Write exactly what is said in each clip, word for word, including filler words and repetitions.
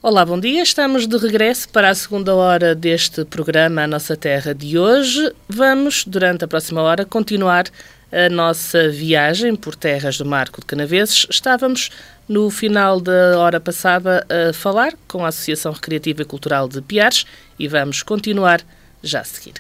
Olá, bom dia. Estamos de regresso para a segunda hora deste programa A Nossa Terra de hoje. Vamos, durante a próxima hora, continuar a nossa viagem por terras do Marco de Canaveses. Estávamos, no final da hora passada, a falar com a Associação Recreativa e Cultural de Piares e vamos continuar já a seguir.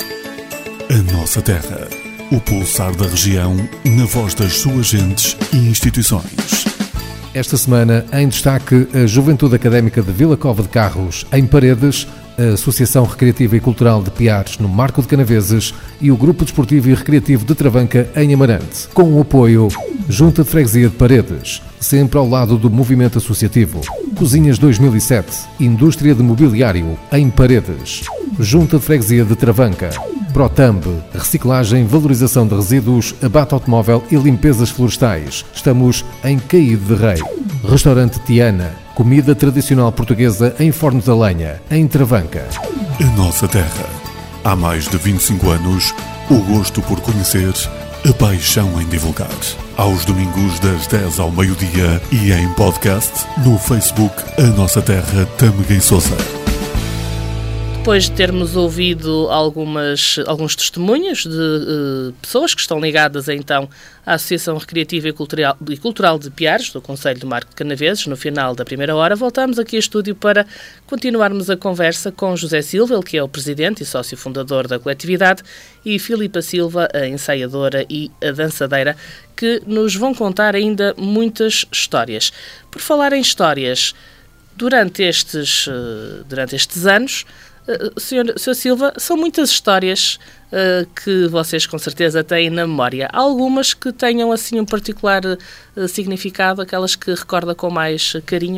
A Nossa Terra, o pulsar da região, na voz das suas gentes e instituições. Esta semana, em destaque, a Juventude Académica de Vila Cova de Carros, em Paredes, a Associação Recreativa e Cultural de Piares, no Marco de Canaveses, e o Grupo Desportivo e Recreativo de Travanca, em Amarante, com o apoio Junta de Freguesia de Paredes, sempre ao lado do movimento associativo. Cozinhas dois mil e sete, Indústria de Mobiliário, em Paredes. Junta de Freguesia de Travanca. Protamb, reciclagem, valorização de resíduos, abate automóvel e limpezas florestais. Estamos em Caído de Rei. Restaurante Tiana, comida tradicional portuguesa em forno de lenha, em Travanca. A Nossa Terra. Há mais de vinte e cinco anos, o gosto por conhecer, a paixão em divulgar. Aos domingos das dez ao meio-dia e em podcast no Facebook A Nossa Terra Tâmega e Sousa. Depois de termos ouvido algumas, alguns testemunhos de uh, pessoas que estão ligadas então à Associação Recreativa e Cultural, e Cultural de Piares, do Concelho do Marco de Canaveses, no final da primeira hora, voltamos aqui a estúdio para continuarmos a conversa com José Silva, ele que é o presidente e sócio fundador da coletividade, e Filipa Silva, a ensaiadora e a dançadeira, que nos vão contar ainda muitas histórias. Por falar em histórias, durante estes, uh, durante estes anos, Uh, senhor, senhor Silva, são muitas histórias uh, que vocês com certeza têm na memória. Há algumas que tenham assim um particular uh, significado, aquelas que recorda com mais carinho?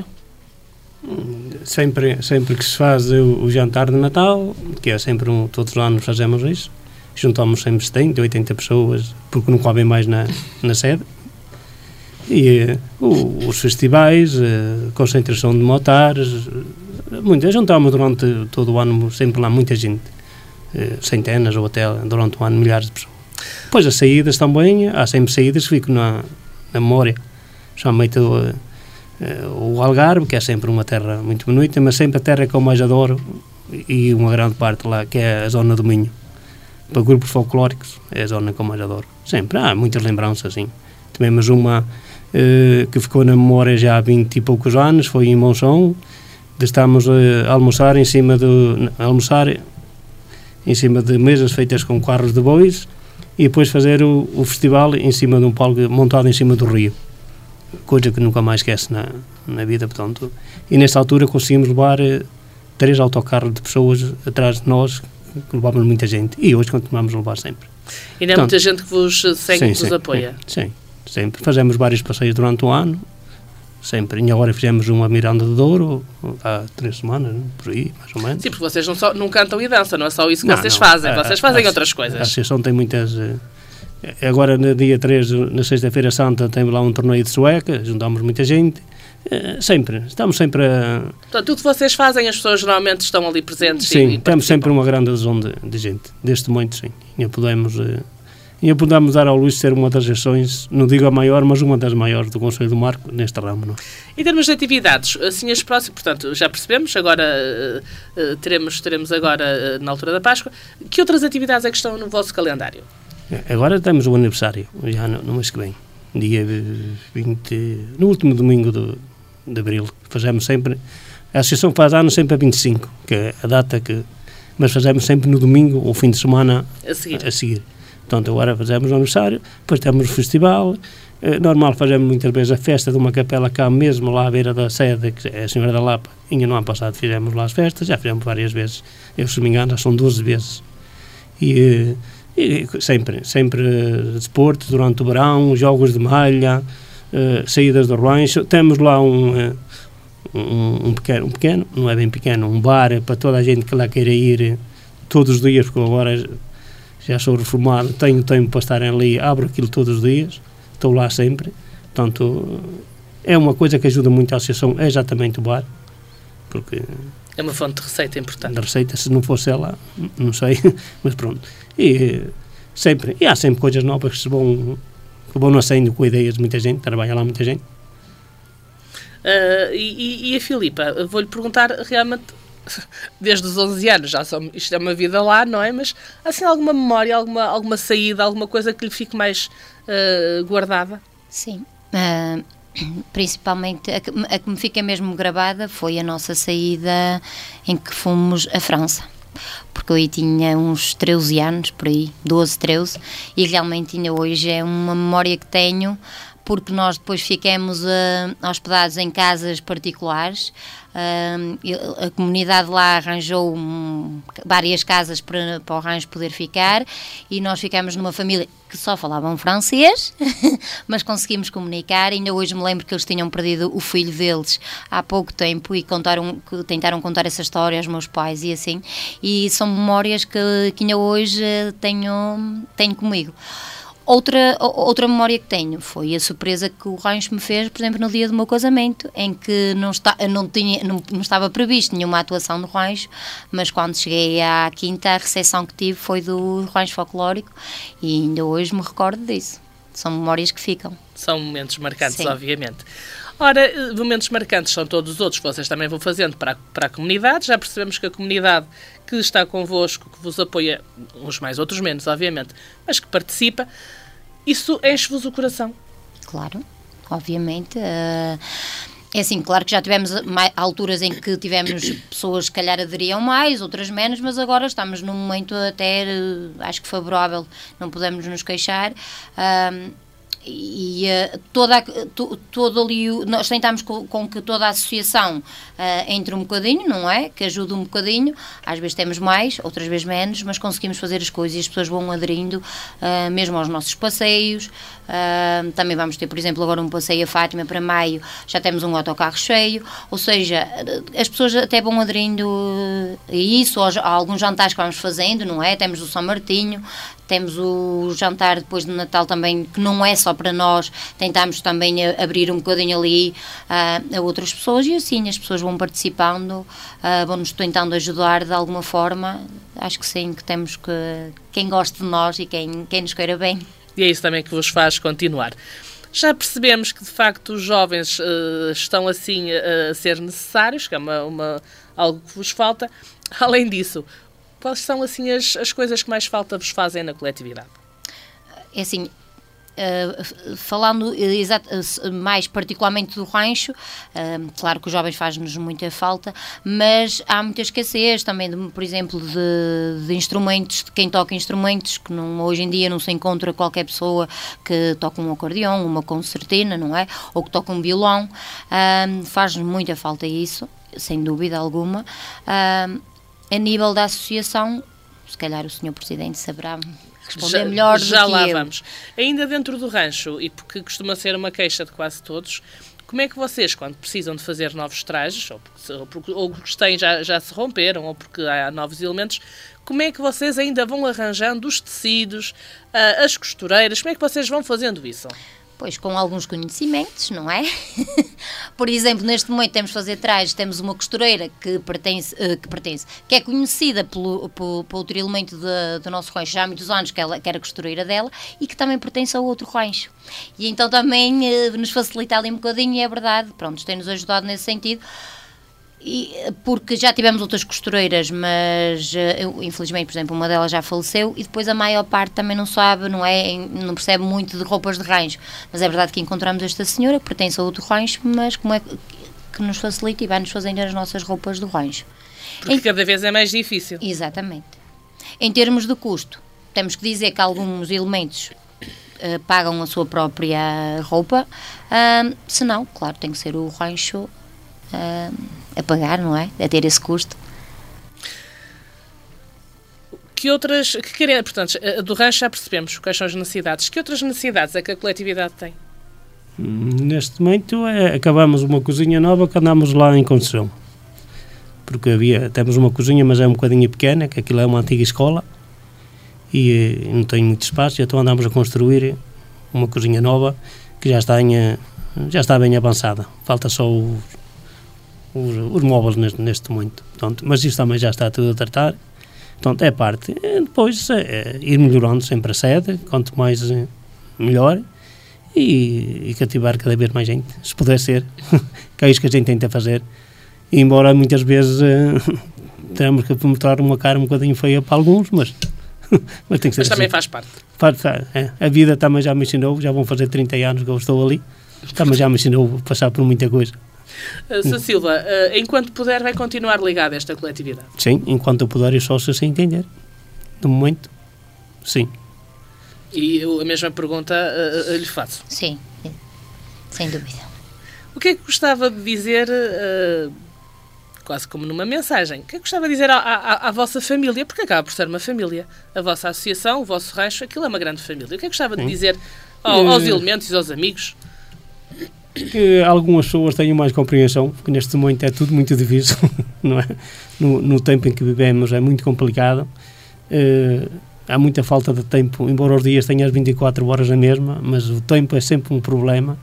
Sempre, sempre que se faz o, o jantar de Natal, que é sempre um, todos os anos fazemos isso, juntamos sempre setenta, oitenta pessoas, porque não cabem mais na, na sede. E uh, o, os festivais, uh, concentração de motares, muitas, juntamos durante todo o ano sempre lá muita gente, uh, centenas ou até durante o ano milhares de pessoas. Depois as saídas também, há sempre saídas que ficam na, na memória, somente uh, uh, o Algarve, que é sempre uma terra muito bonita, mas sempre a terra que eu mais adoro, e uma grande parte lá, que é a zona do Minho. Para grupos folclóricos, é a zona que eu mais adoro. Sempre, há muitas lembranças, assim. Tivemos uma uh, que ficou na memória já há vinte e poucos anos, foi em Monção, de estarmos uh, a almoçar em cima de, almoçar em cima de mesas feitas com carros de bois e depois fazer o, o festival em cima de um palco montado em cima do rio. Coisa que nunca mais esquece na, na vida, portanto. E nessa altura conseguimos levar uh, três autocarros de pessoas atrás de nós, que levávamos muita gente. E hoje continuamos a levar sempre. E ainda há muita gente que vos segue, que vos apoia? Sim, sempre. Fazemos vários passeios durante o ano, sempre. E agora fizemos uma Miranda de Douro, há três semanas, não? Por aí, mais ou menos. Sim, porque vocês não, só, não cantam e dançam, não é só isso que não, vocês não. fazem, A, vocês fazem a, outras coisas. A associação tem muitas... Agora, no dia três, na sexta-feira santa, temos lá um torneio de sueca, juntamos muita gente. Sempre, estamos sempre a... Portanto, tudo que vocês fazem, as pessoas geralmente estão ali presentes. Sim, e, e temos sempre uma grande adesão de, de gente, deste muito, sim. E podemos, e podemos dar ao Luís ser uma das ações, não digo a maior, mas uma das maiores do Concelho do Marco, neste ramo. Não? Em termos de atividades, assim as próximas, portanto, já percebemos, agora uh, uh, teremos, teremos agora, uh, na altura da Páscoa, que outras atividades é que estão no vosso calendário? Agora temos o aniversário, já no, no mês que vem, dia vinte, no último domingo do de abril, fazemos sempre, a associação faz ano sempre a vinte e cinco, que é a data que, mas fazemos sempre no domingo, ou fim de semana a seguir. A, a seguir. Portanto, agora fazemos o aniversário, depois temos o festival, eh, normal fazemos muitas vezes a festa de uma capela cá mesmo, lá à beira da sede, que é a Senhora da Lapa, e no ano passado fizemos lá as festas, já fizemos várias vezes, eu se me engano já são doze vezes, e, e sempre, sempre desporto durante o verão, jogos de malha, Uh, saídas do rancho, temos lá um, uh, um, um, pequeno, um pequeno, não é bem pequeno, um bar para toda a gente que lá queira ir uh, todos os dias, porque agora já sou reformado, tenho tempo para estar ali, abro aquilo todos os dias, estou lá sempre, portanto uh, é uma coisa que ajuda muito a associação, é exatamente o bar, porque é uma fonte de receita importante. De receita, se não fosse ela, não sei, mas pronto, e uh, sempre, e há sempre coisas novas que se vão que vão nascendo com ideias de muita gente, trabalha lá muita gente. Uh, e, e a Filipa, vou-lhe perguntar realmente, desde os onze anos, já só, isto é uma vida lá, não é? Mas assim, alguma memória, alguma, alguma saída, alguma coisa que lhe fique mais uh, guardada? Sim. Uh, principalmente, a que, a que me fica mesmo gravada foi a nossa saída em que fomos à França. Porque eu aí tinha uns treze anos, por aí, doze, treze, e realmente ainda hoje é uma memória que tenho, porque nós depois ficamos uh, hospedados em casas particulares. Uh, a comunidade lá arranjou um, várias casas para, para o Rancho poder ficar, e nós ficamos numa família que só falavam francês, mas conseguimos comunicar. Ainda hoje me lembro que eles tinham perdido o filho deles há pouco tempo e contaram, tentaram contar essa história aos meus pais e assim, e são memórias que, que ainda hoje tenho, tenho comigo. Outra, outra memória que tenho foi a surpresa que o Rancho me fez, por exemplo, no dia do meu casamento, em que não, está, não, tinha, não, não estava previsto nenhuma atuação do Rancho, mas quando cheguei à quinta, a recepção que tive foi do Rancho Folclórico, e ainda hoje me recordo disso. São memórias que ficam. São momentos marcantes, Sim. Obviamente. Ora, momentos marcantes são todos os outros que vocês também vão fazendo para a, para a comunidade. Já percebemos que a comunidade que está convosco, que vos apoia, uns mais, outros menos, obviamente, mas que participa, isso enche-vos o coração. Claro, obviamente. Uh, é assim, claro que já tivemos alturas em que tivemos pessoas que calhar aderiam mais, outras menos, mas agora estamos num momento até, uh, acho que favorável, não podemos nos queixar. Uh, E uh, toda, to, todo ali, nós tentamos com, com que toda a associação uh, entre um bocadinho, não é? Que ajude um bocadinho. Às vezes temos mais, outras vezes menos, mas conseguimos fazer as coisas e as pessoas vão aderindo uh, mesmo aos nossos passeios. Uh, também vamos ter, por exemplo, agora um passeio a Fátima para maio, já temos um autocarro cheio, ou seja, as pessoas até vão aderindo a isso, a alguns jantares que vamos fazendo, não é? Temos o São Martinho, temos o jantar depois do Natal também, que não é só para nós, tentamos também abrir um bocadinho ali uh, a outras pessoas, e assim as pessoas vão participando, uh, vão-nos tentando ajudar de alguma forma. Acho que sim, que temos que, quem gosta de nós e quem, quem nos queira bem. E é isso também que vos faz continuar. Já percebemos que, de facto, os jovens uh, estão assim uh, a ser necessários, que é uma, uma, algo que vos falta. Além disso, quais são assim as, as coisas que mais falta vos fazem na coletividade? É assim, uh, falando exato, uh, mais particularmente do Rancho, uh, claro que os jovens fazem-nos muita falta, mas há muita escassez também, de, por exemplo, de, de instrumentos, de quem toca instrumentos, que não, hoje em dia não se encontra qualquer pessoa que toca um acordeão, uma concertina, não é? Ou que toca um violão. Uh, faz-nos muita falta isso, sem dúvida alguma. Uh, A nível da associação, se calhar o senhor Presidente saberá responder já, melhor já do que lá eu. Vamos. Ainda dentro do rancho, e porque costuma ser uma queixa de quase todos, como é que vocês, quando precisam de fazer novos trajes, ou porque, ou porque ou os têm já, já se romperam, ou porque há novos elementos, como é que vocês ainda vão arranjando os tecidos, as costureiras, como é que vocês vão fazendo isso? Pois, com alguns conhecimentos, não é? Por exemplo, neste momento temos de fazer trajes, temos uma costureira que pertence, uh, que, pertence que é conhecida pelo, pelo, pelo outro elemento de, do nosso rancho já há muitos anos, que, ela, que era a costureira dela, e que também pertence ao outro rancho. E então também uh, nos facilita ali um bocadinho, e é verdade, pronto, tem-nos ajudado nesse sentido. E, porque já tivemos outras costureiras, mas eu, infelizmente, por exemplo, uma delas já faleceu, e depois a maior parte também não sabe, não é, não percebe muito de roupas de rancho, mas é verdade que encontramos esta senhora que pertence a outro rancho, mas como é que, que nos facilita e vai-nos fazendo as nossas roupas do rancho. Porque em, cada vez é mais difícil. Exatamente. Em termos de custo, temos que dizer que alguns elementos uh, pagam a sua própria roupa, uh, se não, claro, tem que ser o rancho Uh, a pagar, não é? A ter esse custo. Que outras, que querem, portanto, do rancho já percebemos quais são as necessidades. Que outras necessidades é que a coletividade tem? Neste momento é, acabamos uma cozinha nova que andamos lá em construção. Porque havia, temos uma cozinha, mas é um bocadinho pequena, que aquilo é uma antiga escola e, e não tem muito espaço, então andamos a construir uma cozinha nova que já está, em, já está bem avançada. Falta só o Os, os móveis neste, neste momento. Portanto, mas isso também já está tudo a tratar. Portanto, é parte. E depois é, é ir melhorando sempre a sede, quanto mais melhor. e, e cativar cada vez mais gente, se puder ser, que é isso que a gente tenta fazer. E embora muitas vezes uh, tenhamos que mostrar uma cara um bocadinho feia para alguns, mas, mas tem que ser Mas também assim. faz parte. Faz, é. A vida também já me ensinou, já vão fazer trinta anos que eu estou ali, também já me ensinou a passar por muita coisa. Uh, Sr. Silva, uh, enquanto puder, vai continuar ligado a esta coletividade? Sim, enquanto eu puder e só se assim entender. No momento, sim. E eu a mesma pergunta uh, uh, lhe faço. Sim, sem dúvida. O que é que gostava de dizer, uh, quase como numa mensagem, o que é que gostava de dizer à, à, à vossa família? Porque acaba por ser uma família. A vossa associação, o vosso rancho, aquilo é uma grande família. O que é que gostava de sim. dizer ao, aos elementos e aos amigos? Que algumas pessoas tenham mais compreensão, porque neste momento é tudo muito difícil, não é? No, no tempo em que vivemos é muito complicado. Uh, há muita falta de tempo, embora os dias tenham as vinte e quatro horas a mesma, mas o tempo é sempre um problema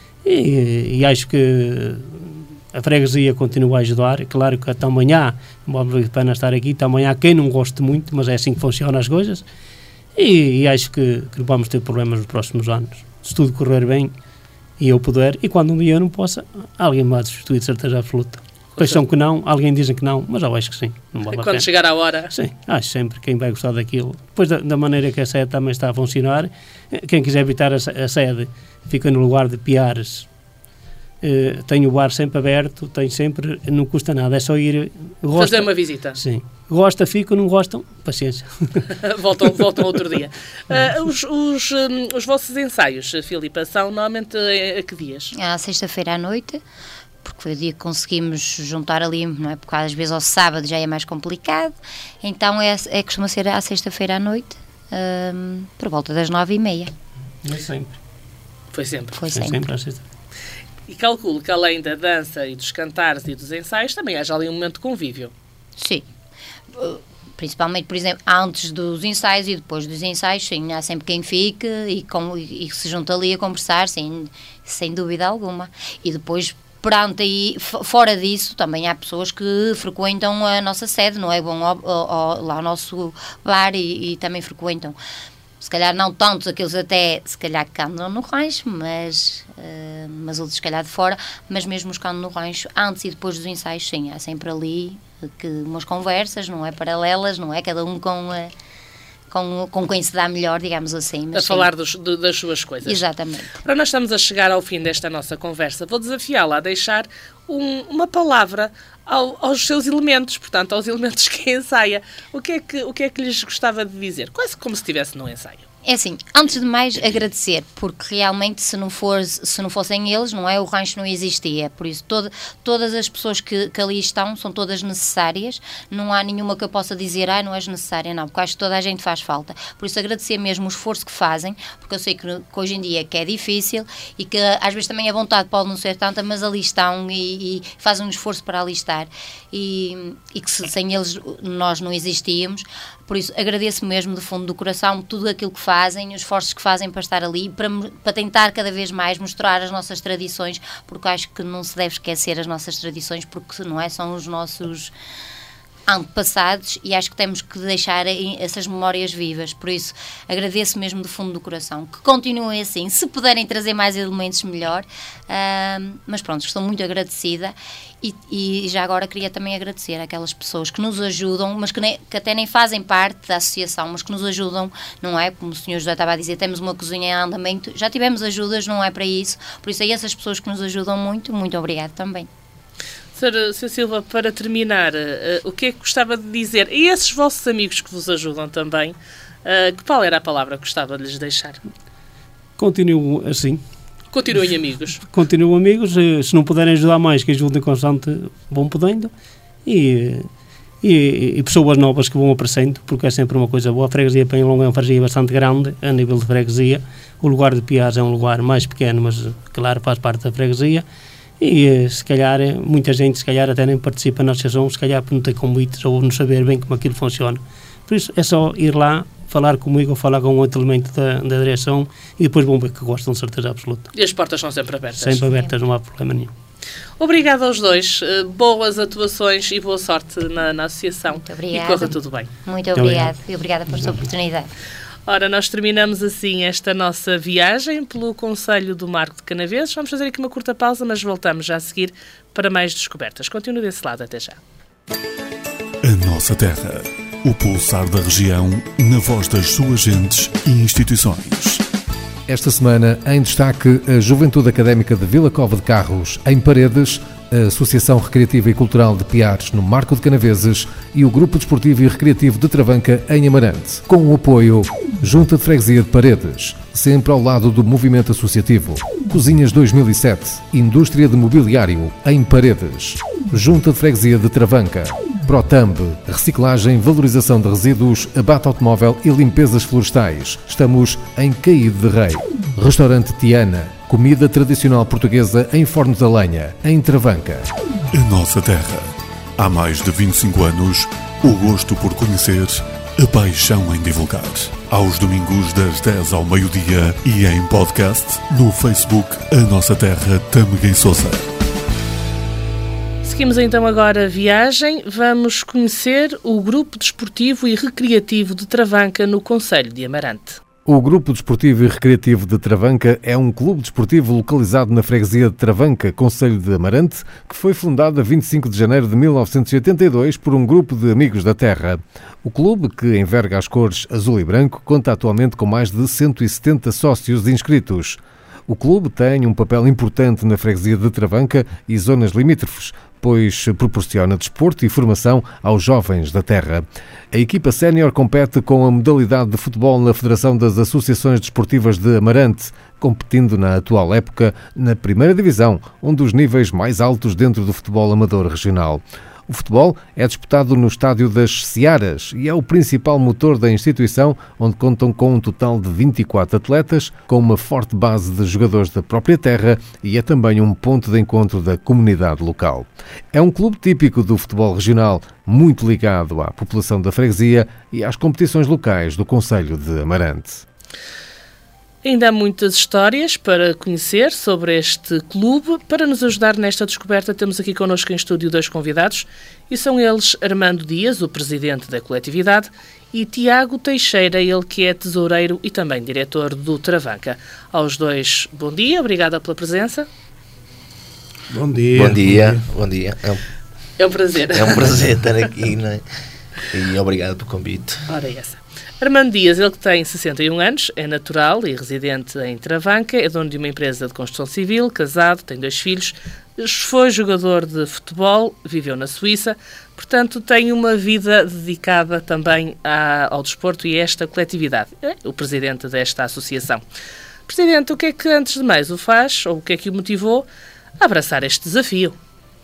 e, e acho que a freguesia continua a ajudar. Claro que até amanhã, não vale a pena estar aqui, até amanhã quem não goste muito, mas é assim que funcionam as coisas e, e acho que, que vamos ter problemas nos próximos anos, se tudo correr bem e eu puder, e quando um dia eu não possa, alguém me vai substituir de certeza absoluta. Pensam que não, alguém dizem que não, mas eu acho que sim. Não vale a Quando pena. chegar a hora. Sim, acho sempre quem vai gostar daquilo. Depois da, da maneira que a sede também está a funcionar, quem quiser evitar a, a sede fica no lugar de Piares. Uh, tem o bar sempre aberto, tem sempre, não custa nada, é só ir. Gosta, fazer uma visita. Sim. Gosta, ficam, não gostam, paciência. voltam, voltam outro dia. Uh, os, os, um, os vossos ensaios, Filipa, são normalmente a, a que dias? À sexta-feira à noite, porque foi o dia que conseguimos juntar ali, não é? Porque às vezes ao sábado já é mais complicado, então é, é costuma ser à sexta-feira à noite, um, por volta das nove e meia. É sempre. Foi sempre. Foi É sempre. sempre à sexta. E calculo que além da dança e dos cantares e dos ensaios, também haja ali um momento de convívio. Sim. Uh, Principalmente, por exemplo, antes dos ensaios e depois dos ensaios, sim, há sempre quem fique e, com, e se junta ali a conversar, sem, sem dúvida alguma. E depois, perante aí, fora disso, também há pessoas que frequentam a nossa sede, não é? Vão ao, ao, lá ao nosso bar e, e também frequentam. Se calhar não tantos aqueles até, se calhar que andam no rancho, mas, uh, mas outros se calhar de fora, mas mesmo os que andam no rancho, antes e depois dos ensaios, sim, há sempre ali que umas conversas, não é? Paralelas, não é? Cada um com, uh, com, com quem se dá melhor, digamos assim. Mas a sim. falar dos, de, das suas coisas. Exatamente. Para nós estamos a chegar ao fim desta nossa conversa, vou desafiá-la a deixar um, uma palavra ao, aos seus elementos, portanto, aos elementos que ensaia. O que é que, o que é que lhes gostava de dizer? Quase como se estivesse num ensaio. É assim, antes de mais agradecer, porque realmente se não, for, se não fossem eles, não é, o rancho não existia, por isso todo, todas as pessoas que, que ali estão são todas necessárias, não há nenhuma que eu possa dizer, ah, não és necessária, não, porque acho que toda a gente faz falta, por isso agradecer mesmo o esforço que fazem, porque eu sei que, que hoje em dia que é difícil e que às vezes também a vontade pode não ser tanta, mas ali estão e, e fazem um esforço para ali estar e, e que se, sem eles nós não existíamos. Por isso, agradeço mesmo do fundo do coração tudo aquilo que fazem, os esforços que fazem para estar ali, para, para tentar cada vez mais mostrar as nossas tradições, porque acho que não se deve esquecer as nossas tradições, porque não é, são os nossos antepassados e acho que temos que deixar essas memórias vivas. Por isso, agradeço mesmo do fundo do coração que continuem assim, se puderem trazer mais elementos melhor, uh, mas pronto, estou muito agradecida e, e já agora queria também agradecer àquelas pessoas que nos ajudam, mas que, nem, que até nem fazem parte da associação, mas que nos ajudam, não é? Como o senhor José estava a dizer, temos uma cozinha em andamento, já tivemos ajudas, não é para isso, por isso a essas pessoas que nos ajudam muito, muito obrigado também. senhor Silva, para terminar, uh, o que é que gostava de dizer a esses vossos amigos que vos ajudam também? Uh, que qual era a palavra que gostava de lhes deixar? Continuo assim. Continuem amigos. Continuam amigos. Se não puderem ajudar mais, que ajudem constante, vão podendo. E, e, e pessoas novas que vão aparecendo, porque é sempre uma coisa boa. A freguesia Penhalonga é uma freguesia bastante grande, a nível de freguesia. O lugar de Piares é um lugar mais pequeno, mas, claro, faz parte da freguesia. E se calhar muita gente se calhar até nem participa na associação, se calhar por não ter convites ou não saber bem como aquilo funciona. Por isso é só ir lá, falar comigo ou falar com outro elemento da, da direção e depois vão ver que gostam de certeza absoluta. E as portas são sempre abertas. Sempre abertas, não há problema nenhum. Obrigada aos dois, boas atuações e boa sorte na, na associação. Muito obrigada. E corra tudo bem. Muito obrigada e obrigada por esta oportunidade. Ora, nós terminamos assim esta nossa viagem pelo concelho do Marco de Canaveses. Vamos fazer aqui uma curta pausa, mas voltamos já a seguir para mais descobertas. Continue desse lado, até já. A nossa terra, o pulsar da região, na voz das suas gentes e instituições. Esta semana, em destaque, a Juventude Académica de Vila Cova de Carros, em Paredes, a Associação Recreativa e Cultural de Piares, no Marco de Canaveses, e o Grupo Desportivo e Recreativo de Travanca, em Amarante, com o apoio Junta de Freguesia de Paredes, sempre ao lado do movimento associativo. Cozinhas dois mil e sete, Indústria de Mobiliário, em Paredes. Junta de Freguesia de Travanca. Protamb, reciclagem, valorização de resíduos, abate automóvel e limpezas florestais. Estamos em Caído de Rei. Restaurante Tiana, comida tradicional portuguesa em forno de lenha, em Travanca. A nossa terra. Há mais de vinte e cinco anos, o gosto por conhecer, a paixão em divulgar. Aos domingos das dez ao meio-dia e em podcast no Facebook A Nossa Terra Tâmega e Sousa. Seguimos então agora a viagem. Vamos conhecer o Grupo Desportivo e Recreativo de Travanca no concelho de Amarante. O Grupo Desportivo e Recreativo de Travanca é um clube desportivo localizado na freguesia de Travanca, concelho de Amarante, que foi fundado a vinte e cinco de janeiro de mil novecentos e oitenta e dois por um grupo de amigos da terra. O clube, que enverga as cores azul e branco, conta atualmente com mais de cento e setenta sócios inscritos. O clube tem um papel importante na freguesia de Travanca e zonas limítrofes, pois proporciona desporto e formação aos jovens da terra. A equipa sénior compete com a modalidade de futebol na Federação das Associações Desportivas de Amarante, competindo na atual época na primeira divisão, um dos níveis mais altos dentro do futebol amador regional. O futebol é disputado no Estádio das Searas e é o principal motor da instituição, onde contam com um total de vinte e quatro atletas, com uma forte base de jogadores da própria terra, e é também um ponto de encontro da comunidade local. É um clube típico do futebol regional, muito ligado à população da freguesia e às competições locais do concelho de Amarante. Ainda há muitas histórias para conhecer sobre este clube. Para nos ajudar nesta descoberta, temos aqui connosco em estúdio dois convidados, e são eles Armando Dias, o presidente da coletividade, e Tiago Teixeira, ele que é tesoureiro e também diretor do Travanca. Aos dois, bom dia, obrigada pela presença. Bom dia. Bom dia, bom dia. É um, é um prazer. É um prazer estar aqui, não é? E obrigado pelo convite. Ora, essa. Armando Dias, ele que tem sessenta e um anos, é natural e residente em Travanca, é dono de uma empresa de construção civil, casado, tem dois filhos, foi jogador de futebol, viveu na Suíça, portanto tem uma vida dedicada também à, ao desporto e a esta coletividade. É o presidente desta associação. Presidente, o que é que antes de mais o faz, ou o que é que o motivou a abraçar este desafio?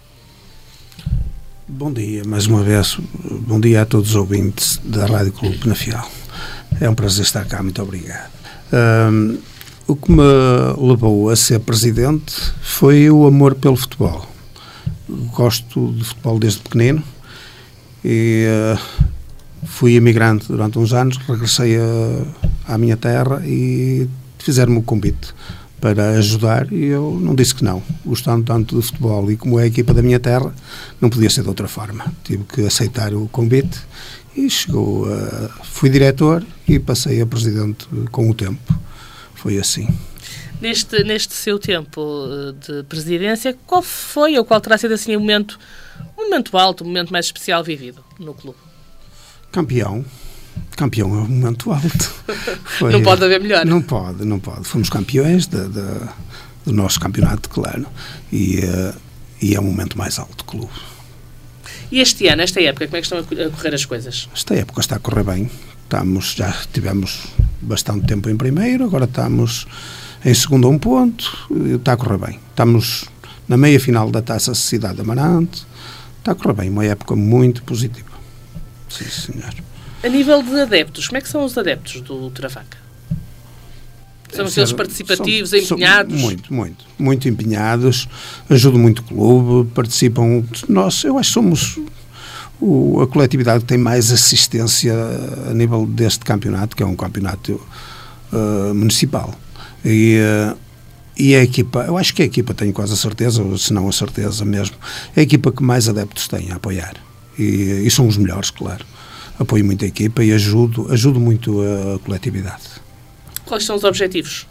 Bom dia, mais uma vez, bom dia a todos os ouvintes da Rádio Clube Penafiel. É um prazer estar cá, muito obrigado. Um, o que me levou a ser presidente foi o amor pelo futebol. Gosto de futebol desde pequenino e uh, fui imigrante durante uns anos, regressei a, à minha terra e fizeram-me o convite para ajudar e eu não disse que não. Gostando tanto de futebol e como é a equipa da minha terra, não podia ser de outra forma. Tive que aceitar o convite e chegou a... fui diretor e passei a presidente com o tempo. Foi assim. Neste, neste seu tempo de presidência, qual foi ou qual terá sido assim um momento, um momento alto, um momento mais especial vivido no clube? Campeão. Campeão é um momento alto. Foi, não pode haver melhor. Não pode, não pode. Fomos campeões de, de, do nosso campeonato, claro, e, uh, e é o momento mais alto do clube. E este ano, esta época, como é que estão a correr as coisas? Esta época está a correr bem. Estamos, já tivemos bastante tempo em primeiro, agora estamos em segundo a um ponto, está a correr bem. Estamos na meia final da Taça Cidade de Amarante, está a correr bem, uma época muito positiva. Sim, senhor. A nível de adeptos, como é que são os adeptos do Travanca? São aqueles participativos, são, empenhados? São muito, muito. Muito empenhados, ajudam muito o clube, participam. Nós, eu acho que somos o, a coletividade que tem mais assistência a nível deste campeonato, que é um campeonato uh, municipal. E, uh, e a equipa, eu acho que a equipa, tenho quase a certeza, ou se não a certeza mesmo, é a equipa que mais adeptos tem a apoiar. E, e são os melhores, claro. apoio muito a equipa e ajudo, ajudo muito a coletividade. Quais são os objetivos?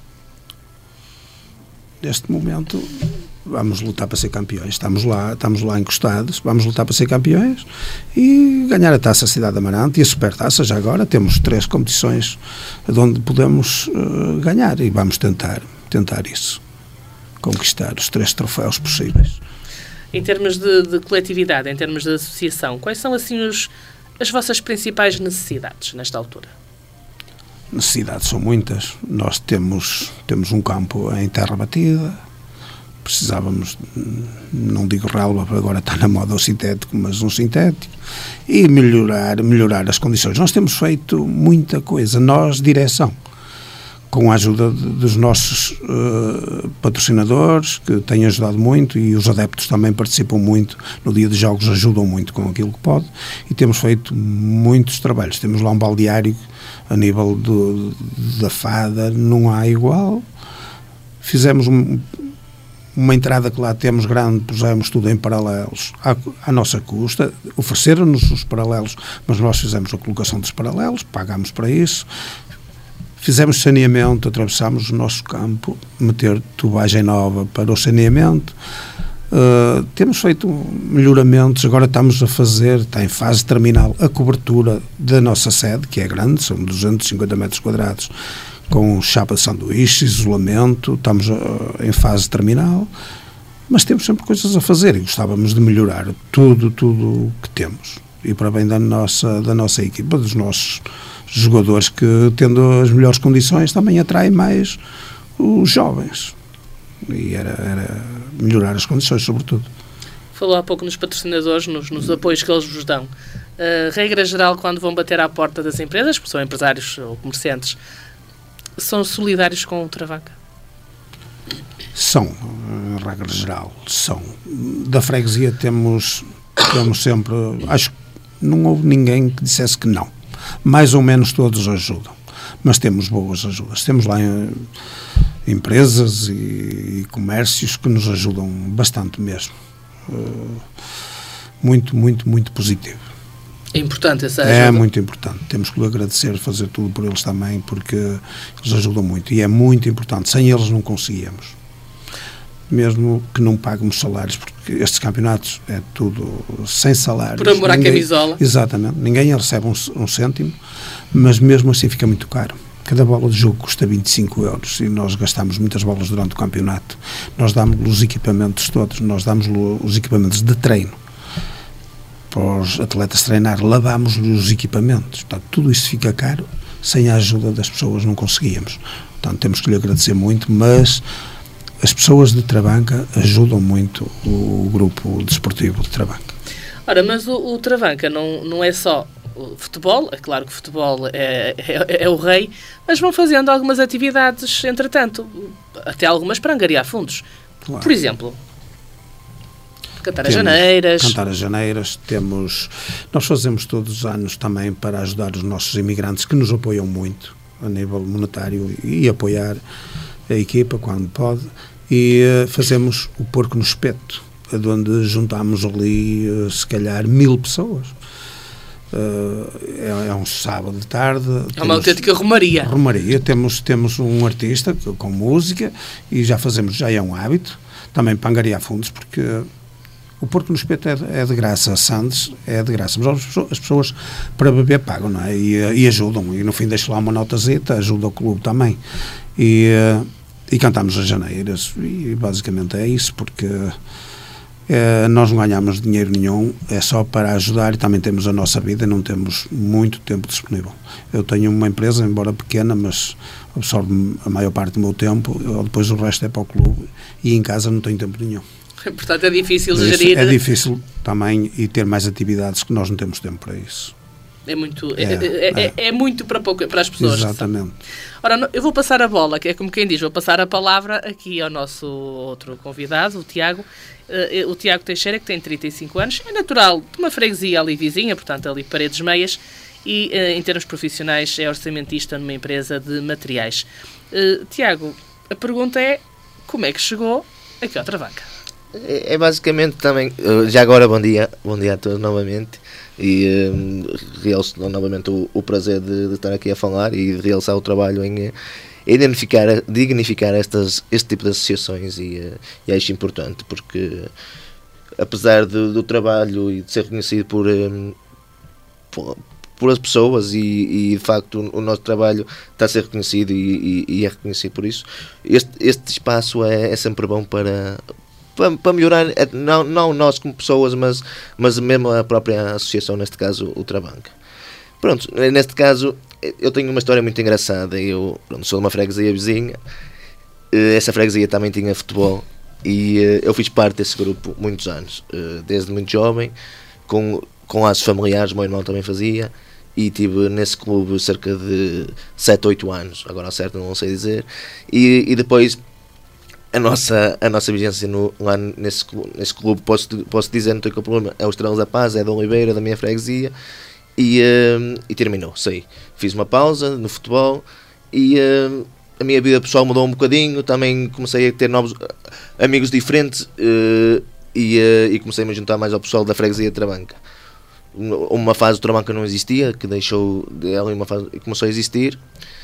Neste momento vamos lutar para ser campeões, estamos lá, estamos lá encostados, vamos lutar para ser campeões e ganhar a Taça Cidade de Amarante e a Supertaça. Já agora temos três competições onde podemos uh, ganhar e vamos tentar, tentar isso, conquistar os três troféus possíveis. Em termos de, de coletividade, em termos de associação, quais são assim os, as vossas principais necessidades nesta altura? Necessidades são muitas. Nós temos, temos um campo em terra batida, precisávamos, não digo relva, porque agora está na moda o sintético, mas um sintético, e melhorar, melhorar as condições. Nós temos feito muita coisa, nós, direção, com a ajuda de, dos nossos uh, patrocinadores, que têm ajudado muito, e os adeptos também participam muito no dia de jogos, ajudam muito com aquilo que pode, e temos feito muitos trabalhos. Temos lá um baldeário a nível do, da Fada, não há igual. Fizemos um, uma entrada que lá temos grande, pusemos tudo em paralelos à, à nossa custa, ofereceram-nos os paralelos, mas nós fizemos a colocação dos paralelos, pagámos para isso. Fizemos saneamento, atravessámos o nosso campo, meter tubagem nova para o saneamento. Uh, temos feito melhoramentos, agora estamos a fazer, está em fase terminal, a cobertura da nossa sede, que é grande, são duzentos e cinquenta metros quadrados, com chapa de sanduíche, isolamento, estamos uh, em fase terminal, mas temos sempre coisas a fazer e gostávamos de melhorar tudo, tudo que temos. E para bem da nossa, da nossa equipa, dos nossos jogadores que, tendo as melhores condições, também atraem mais os jovens. E era, era melhorar as condições, sobretudo. Falou há pouco nos patrocinadores, nos, nos apoios que eles vos dão. Uh, regra geral, quando vão bater à porta das empresas, porque são empresários ou comerciantes, são solidários com o Travanca? São, regra geral, são. Da freguesia temos, temos sempre, acho que não houve ninguém que dissesse que não. Mais ou menos todos ajudam, mas temos boas ajudas. Temos lá em, empresas e, e comércios que nos ajudam bastante mesmo. Uh, muito, muito, muito positivo. É importante essa ajuda? É muito importante. Temos que lhe agradecer, fazer tudo por eles também, porque eles ajudam muito e é muito importante. Sem eles não conseguíamos. Mesmo que não paguemos salários, porque estes campeonatos é tudo sem salários. Por amor à camisola. Exatamente. Ninguém recebe um, um cêntimo, mas mesmo assim fica muito caro. Cada bola de jogo custa vinte e cinco euros e nós gastamos muitas bolas durante o campeonato. Nós damos os equipamentos todos, nós damos os equipamentos de treino para os atletas treinar, lavamos os equipamentos. Portanto, tudo isso fica caro, sem a ajuda das pessoas não conseguíamos. Portanto, temos que lhe agradecer muito, mas as pessoas de Travanca ajudam muito o grupo desportivo de Travanca. Ora, mas o, o Travanca não, não é só o futebol, é claro que o futebol é, é, é o rei, mas vão fazendo algumas atividades, entretanto, até algumas para angariar fundos. Claro. Por exemplo, cantar as janeiras. Cantar as janeiras, temos, nós fazemos todos os anos também para ajudar os nossos imigrantes que nos apoiam muito a nível monetário e apoiar a equipa quando pode, e uh, fazemos o Porco no Espeto, onde juntamos ali uh, se calhar mil pessoas. Uh, é, é um sábado de tarde. É uma autêntica romaria. Romaria, temos, temos um artista com música e já fazemos, já é um hábito, também para angariar fundos, porque o Porco no Espeto é de, é de graça, a Sandes é de graça, mas as pessoas, as pessoas para beber pagam, não é? E, e ajudam, e no fim deixam lá uma notazita, ajuda o clube também. E, e cantamos as janeiras, e basicamente é isso, porque é, nós não ganhamos dinheiro nenhum, é só para ajudar, e também temos a nossa vida e não temos muito tempo disponível. Eu tenho uma empresa, embora pequena, mas absorve a maior parte do meu tempo, depois o resto é para o clube, e em casa não tenho tempo nenhum. Portanto, é difícil isso, gerir. É difícil também e ter mais atividades que nós não temos tempo para isso. É muito, é, é, é, é muito para, pouco, para as pessoas. Exatamente. Ora, eu vou passar a bola, que é como quem diz, vou passar a palavra aqui ao nosso outro convidado, o Tiago. Uh, o Tiago Teixeira, que tem trinta e cinco anos, é natural de uma freguesia ali vizinha, portanto ali Paredes Meias, e uh, em termos profissionais é orçamentista numa empresa de materiais. Uh, Tiago, a pergunta é, como é que chegou aqui ao Travanca? É, é basicamente também, já agora bom dia, bom dia a todos novamente, e um, realço novamente o, o prazer de, de estar aqui a falar e de realçar o trabalho em identificar, dignificar estas, este tipo de associações, e, e acho importante, porque apesar de, do trabalho e de ser reconhecido por, um, por, por as pessoas, e, e de facto o, o nosso trabalho está a ser reconhecido e, e, e é reconhecido por isso, este, este espaço é, é sempre bom para... para melhorar, não, não nós como pessoas, mas, mas mesmo a própria associação, neste caso o Trabanca. Pronto, neste caso eu tenho uma história muito engraçada. Eu pronto, sou de uma freguesia vizinha, essa freguesia também tinha futebol, e eu fiz parte desse grupo muitos anos, desde muito jovem, com, com laços familiares. O meu irmão também fazia, e tive nesse clube cerca de sete, oito anos, agora ao certo não sei dizer, e, e depois A nossa, a nossa vigência no, lá nesse, nesse clube, posso, posso dizer, não tenho problema, é o Estrelas da Paz, é da Oliveira, da minha freguesia, e, uh, e terminou, sei. Fiz uma pausa no futebol, e uh, a minha vida pessoal mudou um bocadinho, também comecei a ter novos amigos diferentes, uh, e, uh, e comecei a me juntar mais ao pessoal da freguesia de Trabanca. Uma fase do Trabanca não existia, que deixou, ali uma fase, começou a existir.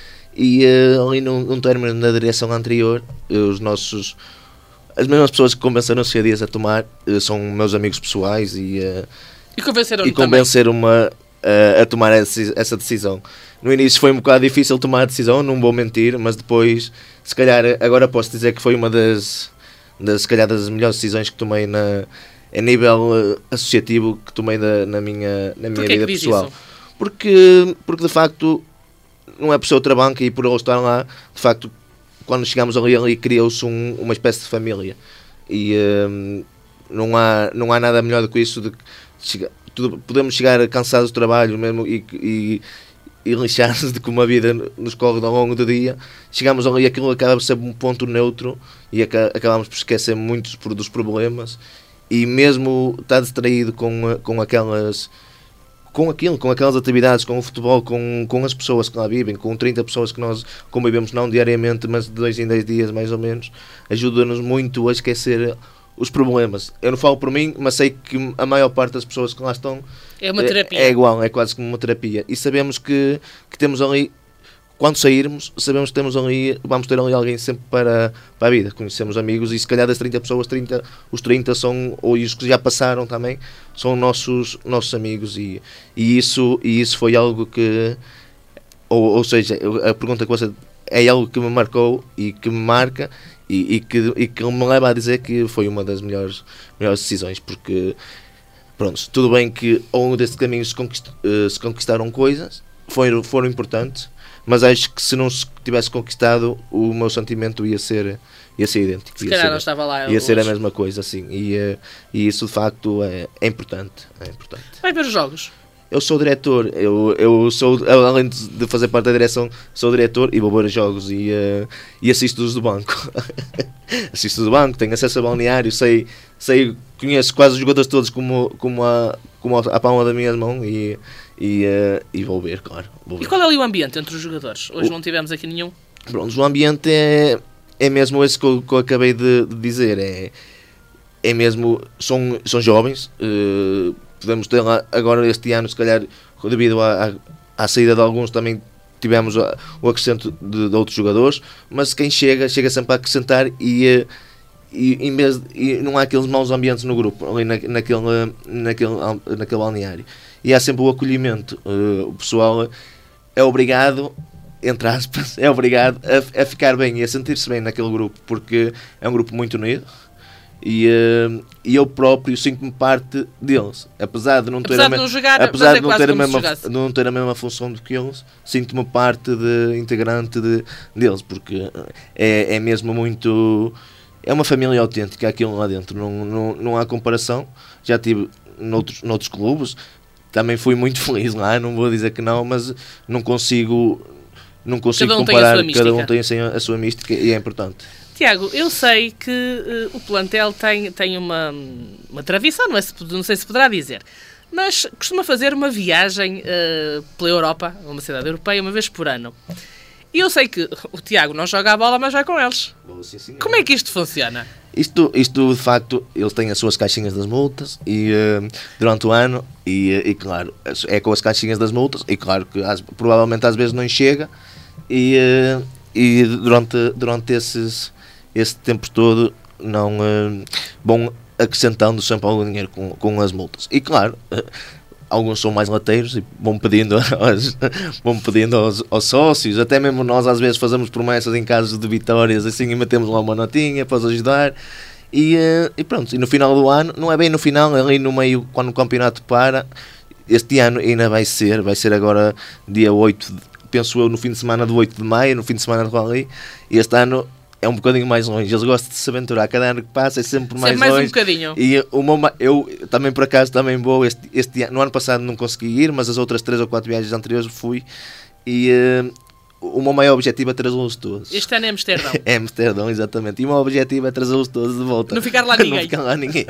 E uh, ali num, num término na direção anterior, uh, os nossos, as mesmas pessoas que convenceram os C Ds a tomar uh, são meus amigos pessoais, e, uh, e convenceram-me e convenceram-me a, a, a tomar essa, essa decisão. No início foi um bocado difícil tomar a decisão, não vou mentir, mas depois, se calhar, agora posso dizer que foi uma das, das se calhar, das melhores decisões que tomei na, a nível uh, associativo, que tomei da, na minha, na minha vida pessoal. Porque, porque de facto não é por ser outra banca, e por eu estar lá, de facto, quando chegamos ali, ali criou-se um, uma espécie de família, e um, não, há, não há nada melhor do que isso, de chegar, tudo, podemos chegar cansados do trabalho mesmo, e, e, e lixados de como a vida nos corre ao longo do dia. Chegamos ali, aquilo acaba por ser um ponto neutro, e acabamos por esquecer muitos dos problemas, e mesmo estar distraído com, com aquelas... com aquilo, com aquelas atividades, com o futebol, com, com as pessoas que lá vivem, com trinta pessoas que nós convivemos, não diariamente, mas de dois em dez dias mais ou menos, ajuda-nos muito a esquecer os problemas. Eu não falo por mim, mas sei que a maior parte das pessoas que lá estão é uma terapia. É, é igual, é quase como uma terapia. E sabemos que, que temos ali, quando sairmos, sabemos que temos ali, vamos ter ali alguém sempre para, para a vida. Conhecemos amigos, e se calhar das trinta pessoas, trinta, os trinta são, ou os que já passaram também, são nossos, nossos amigos, e, e, isso, e isso foi algo que, ou, ou seja, a pergunta que você, é algo que me marcou e que me marca, e, e, que, e que me leva a dizer que foi uma das melhores, melhores decisões, porque, pronto, tudo bem que ao longo desse caminho se, conquist, uh, se conquistaram coisas, foram, foram importantes, mas acho que se não se tivesse conquistado, o meu sentimento ia ser, ia ser idêntico. Se calhar não estava lá. Ia hoje. ser a mesma coisa, assim. E, e isso, de facto, é, é importante. É importante. Vai ver os jogos? Eu sou diretor. Eu, eu sou, além de fazer parte da direção, sou diretor e vou ver os jogos, e, uh, e assisto-os do banco. Assisto do banco, tenho acesso a balneário, sei, sei, conheço quase os jogadores todos como, como, a, como a palma da minha mão, e... E, uh, e vou ver, claro. Vou ver. E qual é ali o ambiente entre os jogadores? Hoje o... não tivemos aqui nenhum. Pronto, o ambiente é, é mesmo esse que eu, que eu acabei de, de dizer. É, é mesmo, são, são jovens. Uh, podemos ter lá, agora este ano, se calhar, devido à, à, à saída de alguns, também tivemos o acrescento de, de outros jogadores. Mas quem chega, chega sempre a acrescentar, e... E, em vez de, e não há aqueles maus ambientes no grupo, ali na, naquele, naquele, naquele balneário. E há sempre o acolhimento. Uh, o pessoal é obrigado, entre aspas, é obrigado a, a ficar bem e a sentir-se bem naquele grupo, porque é um grupo muito unido, e, uh, e eu próprio sinto-me parte deles. Apesar de não ter apesar a, me, de não jogar, apesar de não é ter a mesma, de não ter a mesma função do que eles, sinto-me parte de, integrante de, deles, porque é, é mesmo muito... É uma família autêntica aquilo lá dentro, não, não, não há comparação. Já tive noutros, noutros clubes, também fui muito feliz lá, não vou dizer que não, mas não consigo, não consigo cada um comparar, tem cada um tem a sua mística, e é importante. Tiago, eu sei que uh, o plantel tem, tem uma, uma tradição, não, é, não sei se poderá dizer, mas costuma fazer uma viagem uh, pela Europa, uma cidade europeia, uma vez por ano. E eu sei que o Tiago não joga a bola, mas vai com eles. Bom, sim, sim, Como é que isto funciona? Isto, isto de facto, eles têm as suas caixinhas das multas e, uh, durante o ano e, e claro, é com as caixinhas das multas e claro que às, provavelmente às vezes não chega e, uh, e durante, durante esses, esse tempo todo não uh, vão acrescentando sempre algum dinheiro com, com as multas. E claro, uh, alguns são mais lateiros e vão pedindo, aos, vão pedindo aos, aos sócios, até mesmo nós às vezes fazemos promessas em casos de vitórias assim e metemos lá uma notinha para os ajudar e, e pronto, e no final do ano, não é bem no final, ali no meio, quando o campeonato para, este ano ainda vai ser, vai ser agora dia oito, penso eu, no fim de semana do oito de maio, no fim de semana do Rally, e este ano é um bocadinho mais longe, eles gostam de se aventurar, cada ano que passa é sempre mais, mais longe. um bocadinho. E o meu, eu também por acaso também vou, este, este, no ano passado não consegui ir, mas as outras três ou quatro viagens anteriores fui, e uh, o meu maior objetivo é trazê-los todos. Este ano é Amsterdão. É Amsterdão, exatamente, e o meu objetivo é trazê-los todos de volta. Não ficar lá ninguém. Não ficar lá ninguém.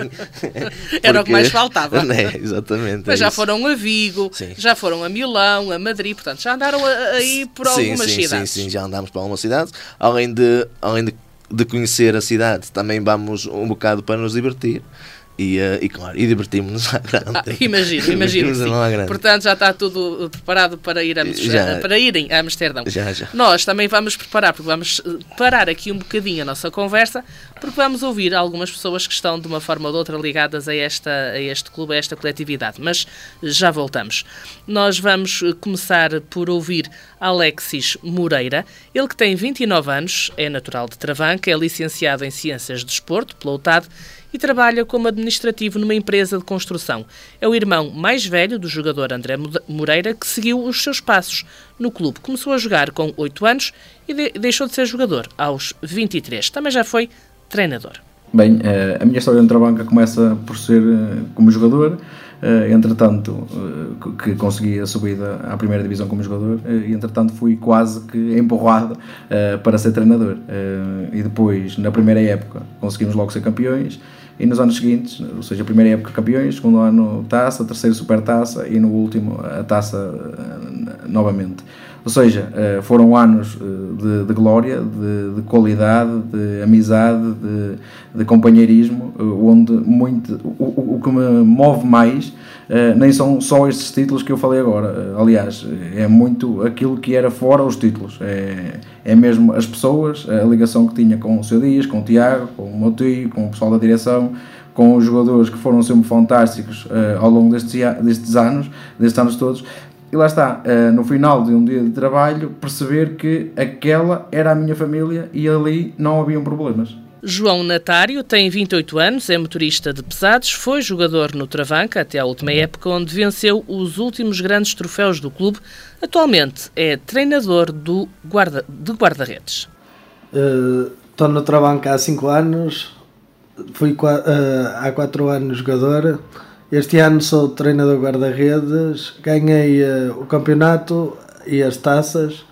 Era o que mais faltava. É, exatamente. Mas é já isso. foram a Vigo, Sim. já foram a Milão, a Madrid, portanto já andaram aí por sim, algumas sim, cidades. Sim, sim, já andámos para algumas cidades, além de, além de de conhecer a cidade, também vamos um bocado para nos divertir e, uh, e claro, e divertimos-nos à grande. Ah, imagino, imagino, sim. Portanto, já está tudo preparado para, ir a já, para irem a Amsterdão. Já, já. Nós também vamos preparar, porque vamos parar aqui um bocadinho a nossa conversa, porque vamos ouvir algumas pessoas que estão de uma forma ou de outra ligadas a, esta, a este clube, a esta coletividade, mas já voltamos. Nós vamos começar por ouvir Alexis Moreira, ele que tem vinte e nove anos, é natural de Travanca, é licenciado em Ciências de Desporto, pela U T A D, e trabalha como administrativo numa empresa de construção. É o irmão mais velho do jogador André Moreira, que seguiu os seus passos no clube. Começou a jogar com oito anos e de- deixou de ser jogador aos vinte e três. Também já foi treinador. Bem, a minha história no Travanca começa por ser como jogador. Entretanto, que consegui a subida à primeira divisão como jogador, e entretanto fui quase que empurrado para ser treinador. E depois, na primeira época, conseguimos logo ser campeões. E nos anos seguintes, ou seja, a primeira época campeões, segundo ano taça, terceiro supertaça e no último a taça novamente. Ou seja, foram anos de, de glória, de, de qualidade, de amizade, de, de companheirismo, onde muito, o, o que me move mais nem são só estes títulos que eu falei agora. Aliás, é muito aquilo que era fora os títulos. É, é mesmo as pessoas, a ligação que tinha com o seu Dias, com o Tiago, com o meu tio, com o pessoal da direção, com os jogadores que foram sempre fantásticos ao longo destes, destes anos, destes anos todos. E lá está, no final de um dia de trabalho, perceber que aquela era a minha família e ali não haviam problemas. João Natário tem vinte e oito anos, é motorista de pesados, foi jogador no Travanca até à última época, onde venceu os últimos grandes troféus do clube. Atualmente é treinador do guarda, de guarda-redes. Estou uh, no Travanca há cinco anos, fui uh, há quatro anos jogador. Este ano sou treinador guarda-redes, ganhei uh, o campeonato e as taças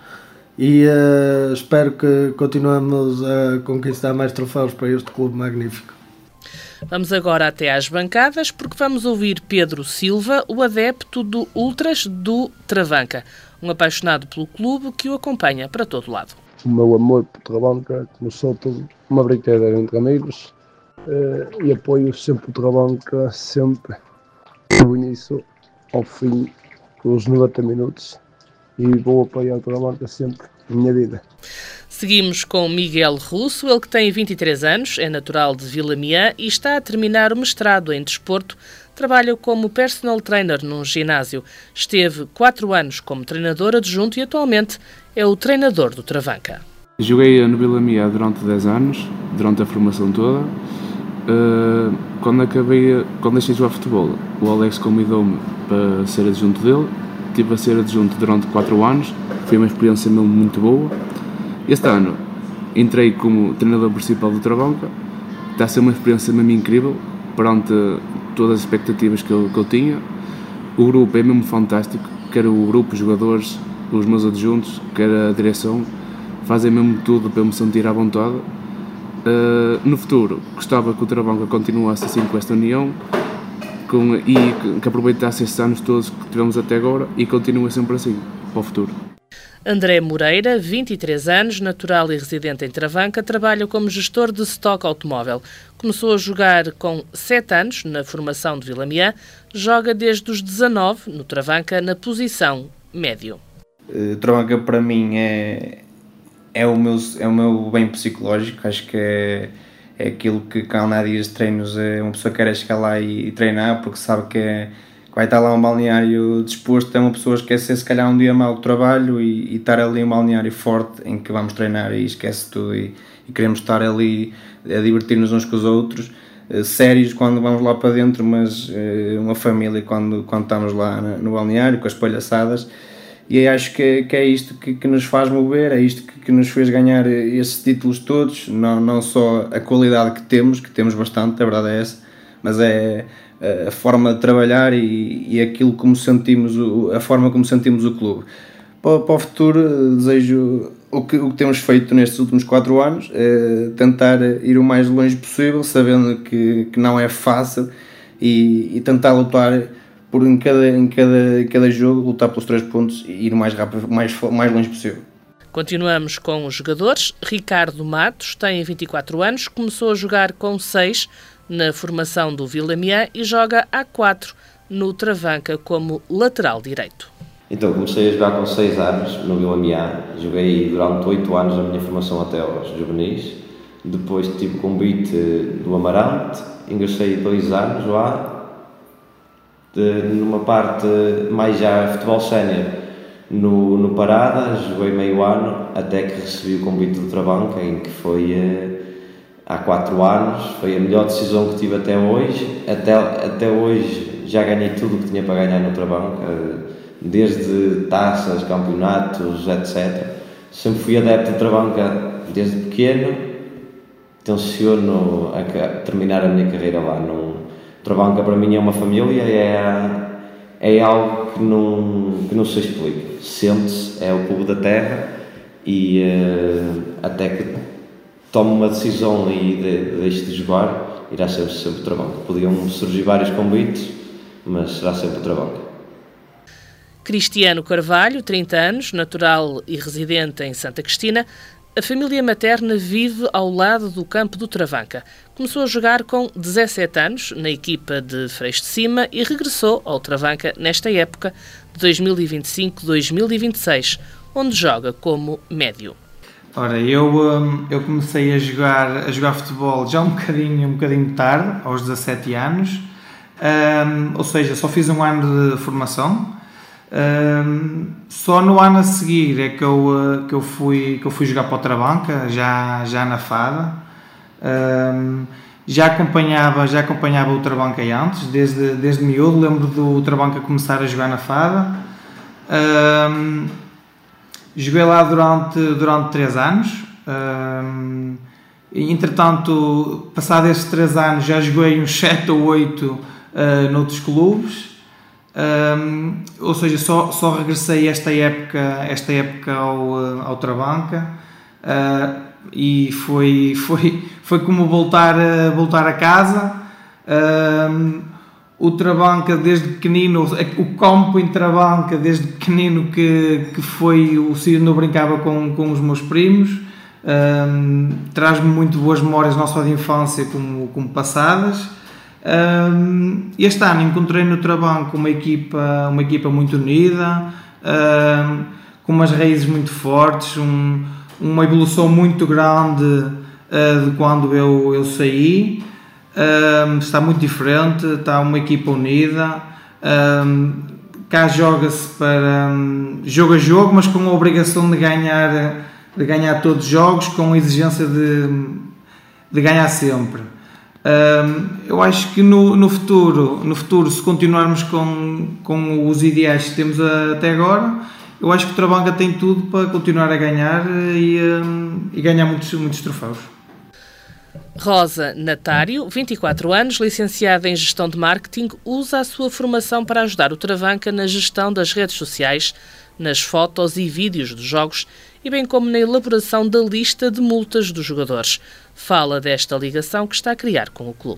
e uh, espero que continuemos a conquistar mais troféus para este clube magnífico. Vamos agora até às bancadas, porque vamos ouvir Pedro Silva, o adepto do Ultras do Travanca, um apaixonado pelo clube que o acompanha para todo lado. O meu amor por Travanca começou por uma brincadeira entre amigos uh, e apoio sempre o Travanca, sempre do início ao fim, pelos noventa minutos, e vou apoiar o Travanca sempre na minha vida. Seguimos com Miguel Russo, ele que tem vinte e três anos, é natural de Vila Miã e está a terminar o mestrado em desporto. Trabalha como personal trainer num ginásio. Esteve quatro anos como treinador adjunto e atualmente é o treinador do Travanca. Joguei no Vila Miã durante dez anos, durante a formação toda. Uh, quando acabei, quando deixei de jogar futebol, o Alex convidou-me para ser adjunto dele. Estive a ser adjunto durante quatro anos, foi uma experiência mesmo muito boa. Este ano entrei como treinador principal do Travanca, está a ser uma experiência mesmo incrível, perante todas as expectativas que eu, que eu tinha. O grupo é mesmo fantástico, quer o grupo, os jogadores, os meus adjuntos, quer a direção, fazem mesmo tudo para eu me sentir à vontade. Uh, no futuro, gostava que o Travanca continuasse assim com esta união com, e que, que aproveitasse estes anos todos que tivemos até agora e continue sempre assim, para o futuro. André Moreira, vinte e três anos, natural e residente em Travanca, trabalha como gestor de estoque automóvel. Começou a jogar com sete anos na formação de Vila-Miã, joga desde os dezanove no Travanca na posição médio. Uh, Travanca para mim é, é, o meu, é o meu bem psicológico, acho que é, é aquilo que cá há dias de treinos é uma pessoa que quer chegar lá e, e treinar porque sabe que é vai estar lá um balneário disposto, é uma pessoa que quer ser se calhar um dia mau trabalho e, e estar ali um balneário forte em que vamos treinar e esquece tudo e, e queremos estar ali a divertir-nos uns com os outros, uh, sérios quando vamos lá para dentro, mas uh, uma família quando, quando estamos lá no, no balneário com as palhaçadas, e acho que, que é isto que, que nos faz mover, é isto que, que nos fez ganhar esses títulos todos, não, não só a qualidade que temos, que temos bastante, a verdade é essa, mas é a forma de trabalhar e, e aquilo como sentimos o, a forma como sentimos o clube. Para, para o futuro desejo o que, o que temos feito nestes últimos quatro anos, é tentar ir o mais longe possível, sabendo que, que não é fácil e, e tentar lutar por em cada, em cada, em cada jogo, lutar pelos três pontos e ir o mais rápido, mais, mais longe possível. Continuamos com os jogadores. Ricardo Matos tem vinte e quatro anos, começou a jogar com seis na formação do Vila-Miã e joga há quatro no Travanca como lateral direito. Então, comecei a jogar com seis anos no Vila-Miã, joguei durante oito anos a minha formação até aos juvenis, depois tive convite do Amarante, engraxei dois anos lá, de, numa parte mais já futebol sénior no, no Parada, joguei meio ano até que recebi o convite do Travanca, em que foi há quatro anos, foi a melhor decisão que tive até hoje. Até, até hoje já ganhei tudo o que tinha para ganhar no Travanca, desde taças, campeonatos, etcétera. Sempre fui adepto do Travanca desde pequeno, tenciono a terminar a minha carreira lá. No Travanca para mim é uma família, é, é algo que não, que não se explica. Sente-se, é o clube da terra e uh, até que tomo uma decisão e de, deixo de jogar, irá ser sempre o Travanca. Podiam surgir vários convites, mas será sempre o Travanca. Cristiano Carvalho, trinta anos, natural e residente em Santa Cristina. A família materna vive ao lado do campo do Travanca. Começou a jogar com dezassete anos na equipa de Freixo de Cima e regressou ao Travanca nesta época de dois mil e vinte e cinco a dois mil e vinte e seis, onde joga como médio. Ora, eu, eu comecei a jogar, a jogar futebol já um bocadinho, um bocadinho tarde, aos dezassete anos, um, ou seja, só fiz um ano de formação, um, só no ano a seguir é que eu, que eu, fui, que eu fui jogar para o Travanca, já, já na Fada, um, já, acompanhava, já acompanhava o Travanca antes, desde, desde miúdo, lembro do Travanca começar a jogar na Fada. Um, Joguei lá durante, durante três anos, um, entretanto, passado esses três anos, já joguei uns sete ou oito uh, noutros clubes, um, ou seja, só, só regressei esta época, esta época ao, ao Travanca, uh, e foi, foi, foi como voltar, uh, voltar a casa. Um, O Travanca desde pequenino, o campo em Travanca desde pequenino que, que foi o sítio onde eu brincava com, com os meus primos, um, traz-me muito boas memórias não só de infância como, como passadas. Um, este ano encontrei no Travanca uma equipa, uma equipa muito unida, um, com umas raízes muito fortes, um, uma evolução muito grande uh, de quando eu, eu saí. Um, está muito diferente, está uma equipa unida, um, cá joga-se para um, jogo a jogo, mas com a obrigação de ganhar, de ganhar todos os jogos, com a exigência de, de ganhar sempre. Um, eu acho que no, no, futuro, no futuro, se continuarmos com, com os ideais que temos até agora, eu acho que o Travanca tem tudo para continuar a ganhar e, um, e ganhar muitos, muitos troféus. Rosa Natário, vinte e quatro anos, licenciada em Gestão de Marketing, usa a sua formação para ajudar o Travanca na gestão das redes sociais, nas fotos e vídeos dos jogos e bem como na elaboração da lista de multas dos jogadores. Fala desta ligação que está a criar com o clube.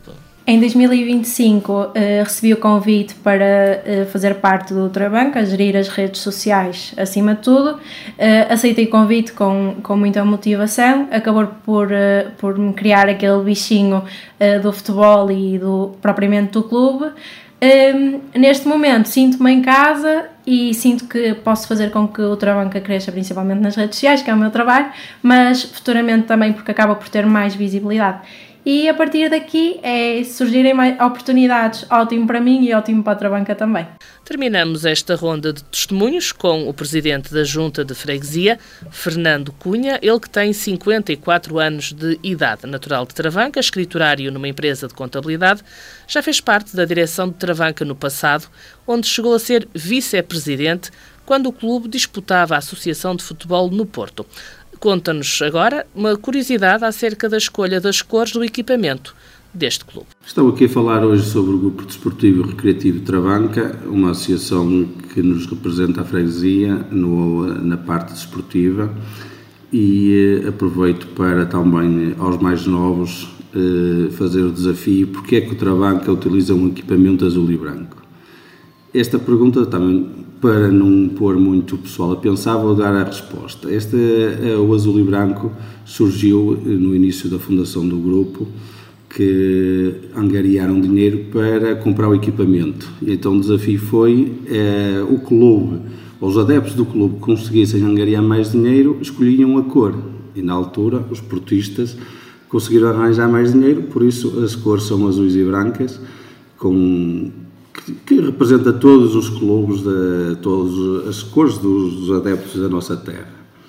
Em dois mil e vinte e cinco uh, recebi o convite para uh, fazer parte do Travanca, gerir as redes sociais acima de tudo. Uh, aceitei o convite com, com muita motivação, acabou por, uh, por me criar aquele bichinho uh, do futebol e do, propriamente do clube. Um, neste momento sinto-me em casa e sinto que posso fazer com que o Travanca cresça, principalmente nas redes sociais, que é o meu trabalho, mas futuramente também porque acaba por ter mais visibilidade. E a partir daqui é surgirem mais oportunidades, ótimo para mim e ótimo para a Travanca também. Terminamos esta ronda de testemunhos com o presidente da Junta de Freguesia, Fernando Cunha, ele que tem cinquenta e quatro anos de idade, natural de Travanca, escriturário numa empresa de contabilidade, já fez parte da direção de Travanca no passado, onde chegou a ser vice-presidente quando o clube disputava a Associação de Futebol no Porto. Conta-nos agora uma curiosidade acerca da escolha das cores do equipamento deste clube. Estou aqui a falar hoje sobre o Grupo Desportivo e Recreativo Travanca, uma associação que nos representa a freguesia no, na parte desportiva, e eh, aproveito para também aos mais novos eh, fazer o desafio: porque é que o Travanca utiliza um equipamento azul e branco? Esta pergunta também, para não pôr muito pessoal a pensar, vou dar a resposta. Este, o azul e branco surgiu no início da fundação do grupo, que angariaram dinheiro para comprar o equipamento. E então o desafio foi é, o clube, os adeptos do clube que conseguissem angariar mais dinheiro, escolhiam a cor. E na altura os portistas conseguiram arranjar mais dinheiro, por isso as cores são azuis e brancas, com... que representa todos os clubes, de, todas as cores dos, dos adeptos da nossa terra.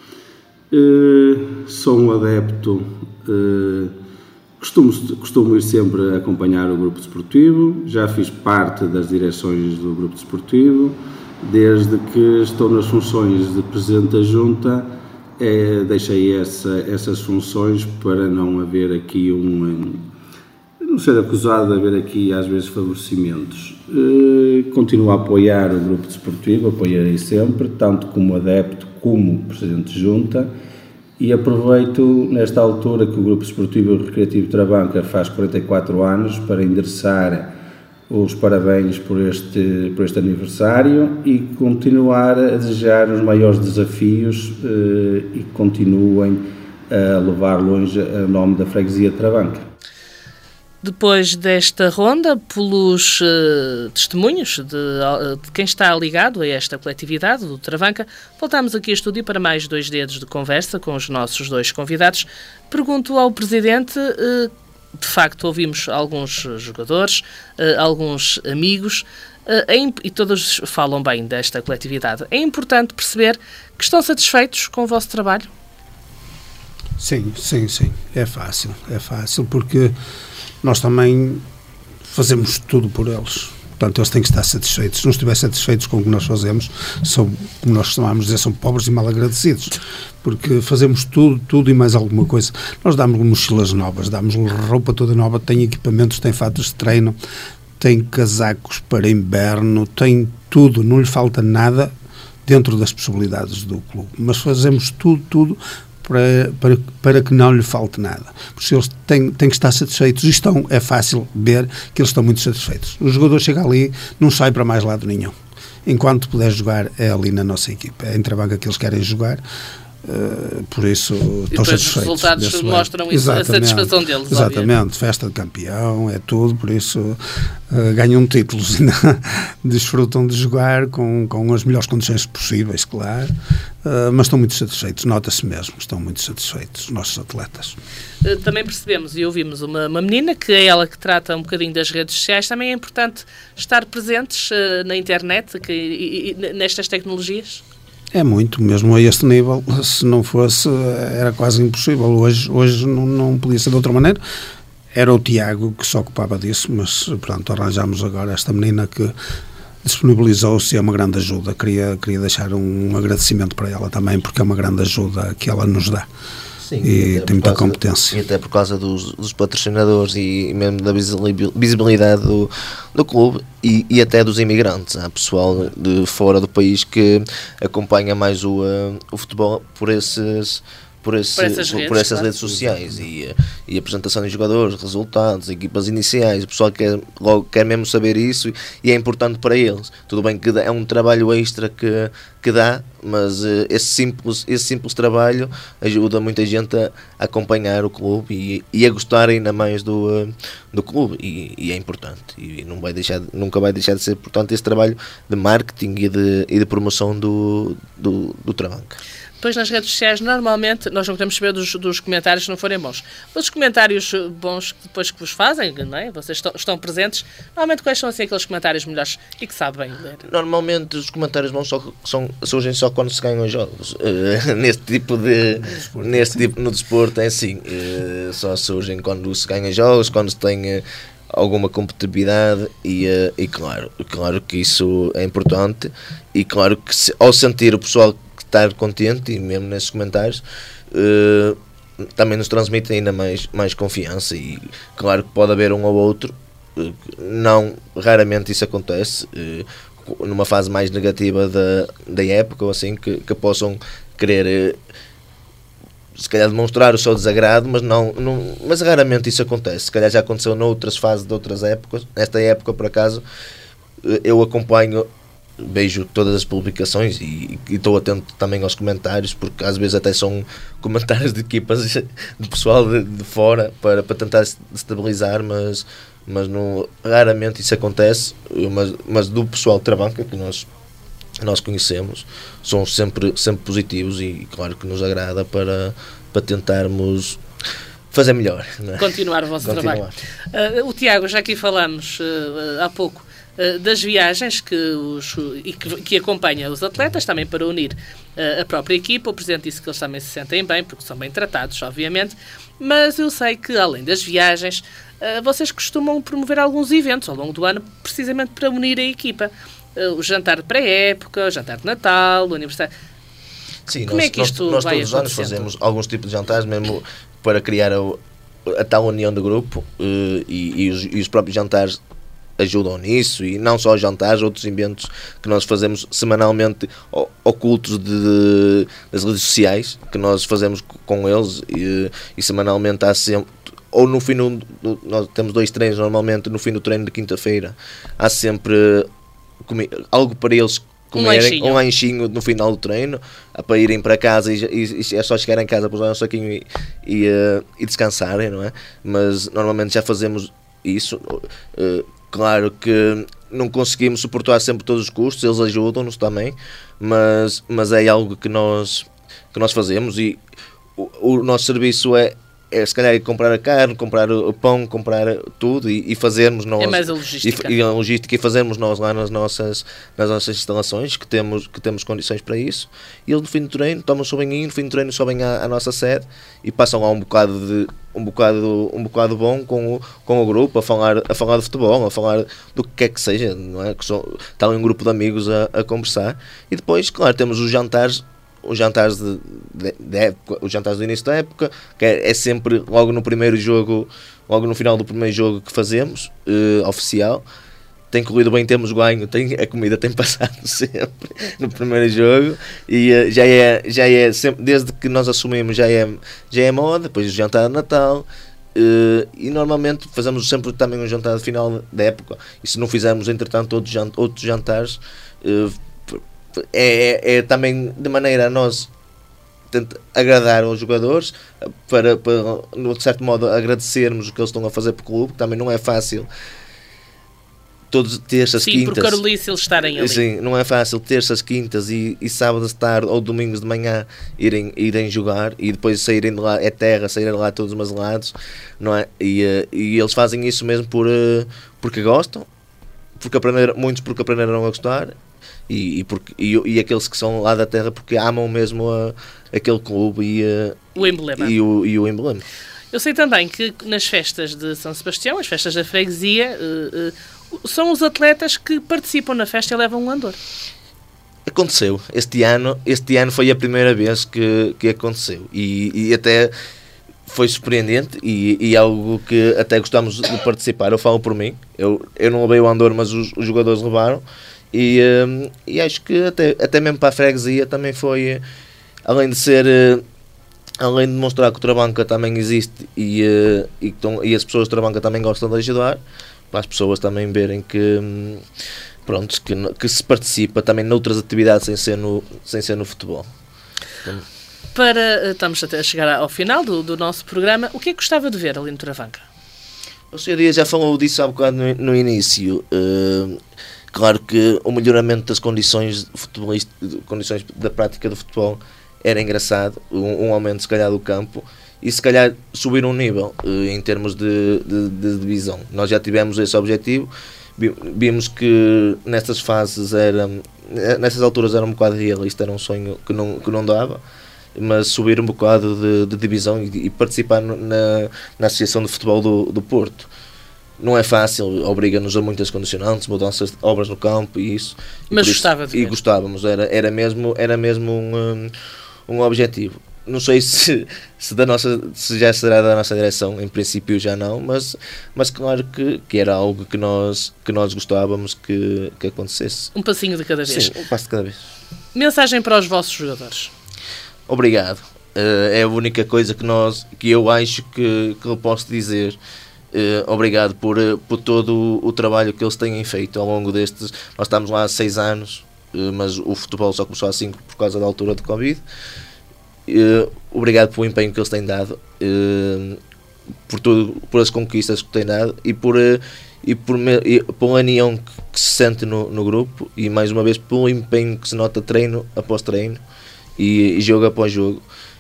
Uh, sou um adepto, uh, costumo, costumo ir sempre a acompanhar o grupo desportivo, já fiz parte das direções do grupo desportivo, desde que estou nas funções de presidente da junta, é, deixei essa, essas funções para não haver aqui um... não ser acusado de haver aqui às vezes favorecimentos. Uh, continuo a apoiar o grupo desportivo, apoiarei sempre, tanto como adepto como presidente de junta, e aproveito nesta altura que o grupo desportivo e recreativo Travanca faz quarenta e quatro anos para endereçar os parabéns por este, por este aniversário e continuar a desejar os maiores desafios uh, e que continuem a levar longe o nome da freguesia de Travanca. Depois desta ronda, pelos uh, testemunhos de, de quem está ligado a esta coletividade do Travanca, voltamos aqui a estúdio para mais dois dedos de conversa com os nossos dois convidados. Pergunto ao Presidente, uh, de facto ouvimos alguns jogadores, uh, alguns amigos, uh, é imp- e todos falam bem desta coletividade. É importante perceber que estão satisfeitos com o vosso trabalho? Sim, sim, sim. É fácil, é fácil, porque nós também fazemos tudo por eles. Portanto, eles têm que estar satisfeitos. Se não estiverem satisfeitos com o que nós fazemos, são, como nós costumamos dizer, são pobres e mal agradecidos. Porque fazemos tudo, tudo e mais alguma coisa. Nós damos mochilas novas, damos roupa toda nova, tem equipamentos, tem fatos de treino, tem casacos para inverno, tem tudo, não lhe falta nada dentro das possibilidades do clube. Mas fazemos tudo, tudo Para, para, para que não lhe falte nada. Porque eles têm, têm que estar satisfeitos e estão, é fácil ver que eles estão muito satisfeitos. O jogador chega ali, não sai para mais lado nenhum. Enquanto puder jogar, é ali na nossa equipa. É em Travanca que eles querem jogar. Uh, por isso estão satisfeitos. Os resultados mostram isso, a satisfação deles. Exatamente, obviamente. Festa de campeão, é tudo, por isso uh, ganham títulos, desfrutam de jogar com, com as melhores condições possíveis, claro, uh, mas estão muito satisfeitos, nota-se mesmo, estão muito satisfeitos os nossos atletas. Uh, também percebemos e ouvimos uma, uma menina que é ela que trata um bocadinho das redes sociais, também é importante estar presentes uh, na internet que, e, e nestas tecnologias? É muito, mesmo a este nível, se não fosse, era quase impossível. Hoje, hoje não, não podia ser de outra maneira. Era o Tiago que se ocupava disso, mas pronto, arranjámos agora esta menina que disponibilizou-se, é uma grande ajuda. Queria, queria deixar um agradecimento para ela também, porque é uma grande ajuda que ela nos dá. Sim, e tem muita causa, competência. E até por causa dos, dos patrocinadores e mesmo da visibilidade do, do clube e, e até dos imigrantes. Há pessoal de fora do país que acompanha mais o, uh, o futebol por esses, por, esse, por essas, por, redes, por essas claro. redes sociais e, e apresentação de jogadores, resultados, equipas iniciais. O pessoal quer, logo quer mesmo saber isso e é importante para eles. Tudo bem que é um trabalho extra que, que dá, mas uh, esse, simples, esse simples trabalho ajuda muita gente a, a acompanhar o clube e, e a gostar ainda mais do, uh, do clube e, e é importante e não vai deixar, nunca vai deixar de ser importante esse trabalho de marketing e de, e de promoção do, do, do Travanca. Depois nas redes sociais, normalmente, nós não queremos saber dos, dos comentários se não forem bons. Mas os comentários bons que depois que vos fazem, não é? Vocês estão, estão presentes, normalmente quais são assim aqueles comentários melhores e que sabem ler? Normalmente os comentários bons só, são, surgem só quando se ganham os jogos. Uh, neste tipo de... neste tipo, no desporto é assim, uh, só surgem quando se ganham jogos, quando se tem... Uh, alguma competitividade e, uh, e claro, claro que isso é importante e claro que se, ao sentir o pessoal estar contente e mesmo nesses comentários uh, também nos transmite ainda mais, mais confiança e claro que pode haver um ou outro, uh, não, raramente isso acontece, uh, numa fase mais negativa da, da época ou assim, que, que possam querer uh, se calhar demonstrar o seu desagrado, mas não, não, mas raramente isso acontece. Se calhar já aconteceu noutras fases de outras épocas. Nesta época, por acaso, eu acompanho, vejo todas as publicações e, e estou atento também aos comentários, porque às vezes até são comentários de equipas de pessoal de, de fora para, para tentar estabilizar, mas, mas não, raramente isso acontece. Mas, mas do pessoal de Travanca que nós nós conhecemos, são sempre, sempre positivos e claro que nos agrada para, para tentarmos fazer melhor. Não é? Continuar o vosso Continuar. trabalho. Uh, o Tiago, já aqui falamos uh, há pouco uh, das viagens que, os, e que, que acompanha os atletas, também para unir uh, a própria equipa. O Presidente disse que eles também se sentem bem, porque são bem tratados, obviamente, mas eu sei que além das viagens, uh, vocês costumam promover alguns eventos ao longo do ano, precisamente para unir a equipa. O jantar de pré-época, o jantar de Natal, o aniversário. Sim, como nós, é que isto nós, nós vai todos os anos fazemos alguns tipos de jantares, mesmo para criar a, a tal união do grupo e, e, os, e os próprios jantares ajudam nisso, e não só os jantares, outros eventos que nós fazemos semanalmente ocultos de, de, das redes sociais, que nós fazemos com eles e, e semanalmente há sempre, ou no fim do, do, nós temos dois treinos normalmente, no fim do treino de quinta-feira há sempre comi, algo para eles comerem, um lanchinho no final do treino, para irem para casa e, e, e é só chegar em casa, pousar um saquinho e, e, uh, e descansarem, não é? Mas normalmente já fazemos isso. Uh, claro que não conseguimos suportar sempre todos os custos, eles ajudam-nos também, mas, mas é algo que nós, que nós fazemos e o, o nosso serviço é é se calhar comprar a carne, comprar o pão, comprar tudo e, e fazermos nós. É mais a logística. E, e a logística e fazermos nós lá nas nossas, nas nossas instalações, que temos, que temos condições para isso. E eles no fim do treino tomam o seu banhinho, no fim do treino sobem à, à nossa sede e passam lá um bocado de um bocado, um bocado bom com o, com o grupo, a falar, a falar de futebol, a falar do que quer que seja, não é? Que só, está um grupo de amigos a, a conversar. E depois, claro, temos os jantares. Os jantares de, de, de época, os jantares do início da época, que é, é sempre logo no primeiro jogo, logo no final do primeiro jogo que fazemos, uh, oficial. Tem corrido bem, temos ganho, tem, a comida tem passado sempre no primeiro jogo e uh, já é, já é sempre, desde que nós assumimos, já é, já é moda. Depois o jantar de Natal. Uh, e normalmente fazemos sempre também um jantar de final da época. E se não fizermos, entretanto, outros, jant, outros jantares. Uh, É, é, é também de maneira a nós tentar agradar aos jogadores para, para, de certo modo, agradecermos o que eles estão a fazer para o clube, que também não é fácil todos terças, sim, quintas. Sim, por Carolice eles estarem ali. Sim, não é fácil terças, quintas e, e sábados de tarde ou domingos de manhã irem, irem jogar e depois saírem de lá, é terra, saírem de lá todos maselados, não é? E, e eles fazem isso mesmo por, porque gostam, porque aprenderam, muitos porque aprenderam a gostar. E, e, porque, e, e aqueles que são lá da terra porque amam mesmo a, aquele clube e, a, o emblema. E, o, e o emblema. Eu sei também que nas festas de São Sebastião, as festas da freguesia, uh, uh, são os atletas que participam na festa e levam um andor. Aconteceu. Este ano, este ano foi a primeira vez que, que aconteceu. E, e até foi surpreendente e, e algo que até gostamos de participar. Eu falo por mim. Eu, eu não levei o andor, mas os, os jogadores levaram. E, um, e acho que até, até mesmo para a freguesia também foi, além de ser, além de demonstrar que o Trabanca também existe e, uh, e, tão, e as pessoas do Trabanca também gostam de ajudar, para as pessoas também verem que, um, pronto, que, que se participa também noutras atividades sem ser no, sem ser no futebol. Então, para, estamos até a chegar ao final do, do nosso programa, o que é que gostava de ver ali no Travanca? O senhor Dias já falou disso há bocado no, no início. Uh, claro que o melhoramento das condições, condições da prática do futebol era engraçado, um, um aumento se calhar do campo e se calhar subir um nível uh, em termos de, de, de divisão. Nós já tivemos esse objetivo, vimos que nessas fases era, nessas alturas era um bocado realista, era um sonho que não, que não dava, mas subir um bocado de, de divisão e, e participar na, na Associação de Futebol do, do Porto. Não é fácil, obriga-nos a muitas condicionantes, mudanças de obras no campo e isso. Mas e gostava isso, de E ver. gostávamos, era, era mesmo, era mesmo um, um objetivo. Não sei se, se, da nossa, se já será da nossa direção, em princípio já não, mas, mas claro que, que era algo que nós, que nós gostávamos que, que acontecesse. Um passinho de cada vez. Sim, um passo de cada vez. Mensagem para os vossos jogadores. Obrigado. Uh, é a única coisa que, nós, que eu acho que, que eu posso dizer. Uh, obrigado por, uh, por todo o, o trabalho que eles têm feito ao longo destes. Nós estamos lá há seis anos, uh, mas o futebol só começou há cinco por causa da altura de Covid. Uh, obrigado pelo empenho que eles têm dado, uh, por, tudo, por as conquistas que têm dado e por, uh, e por me, e pela união que, que se sente no, no grupo e mais uma vez pelo empenho que se nota treino após treino e, e jogo após jogo,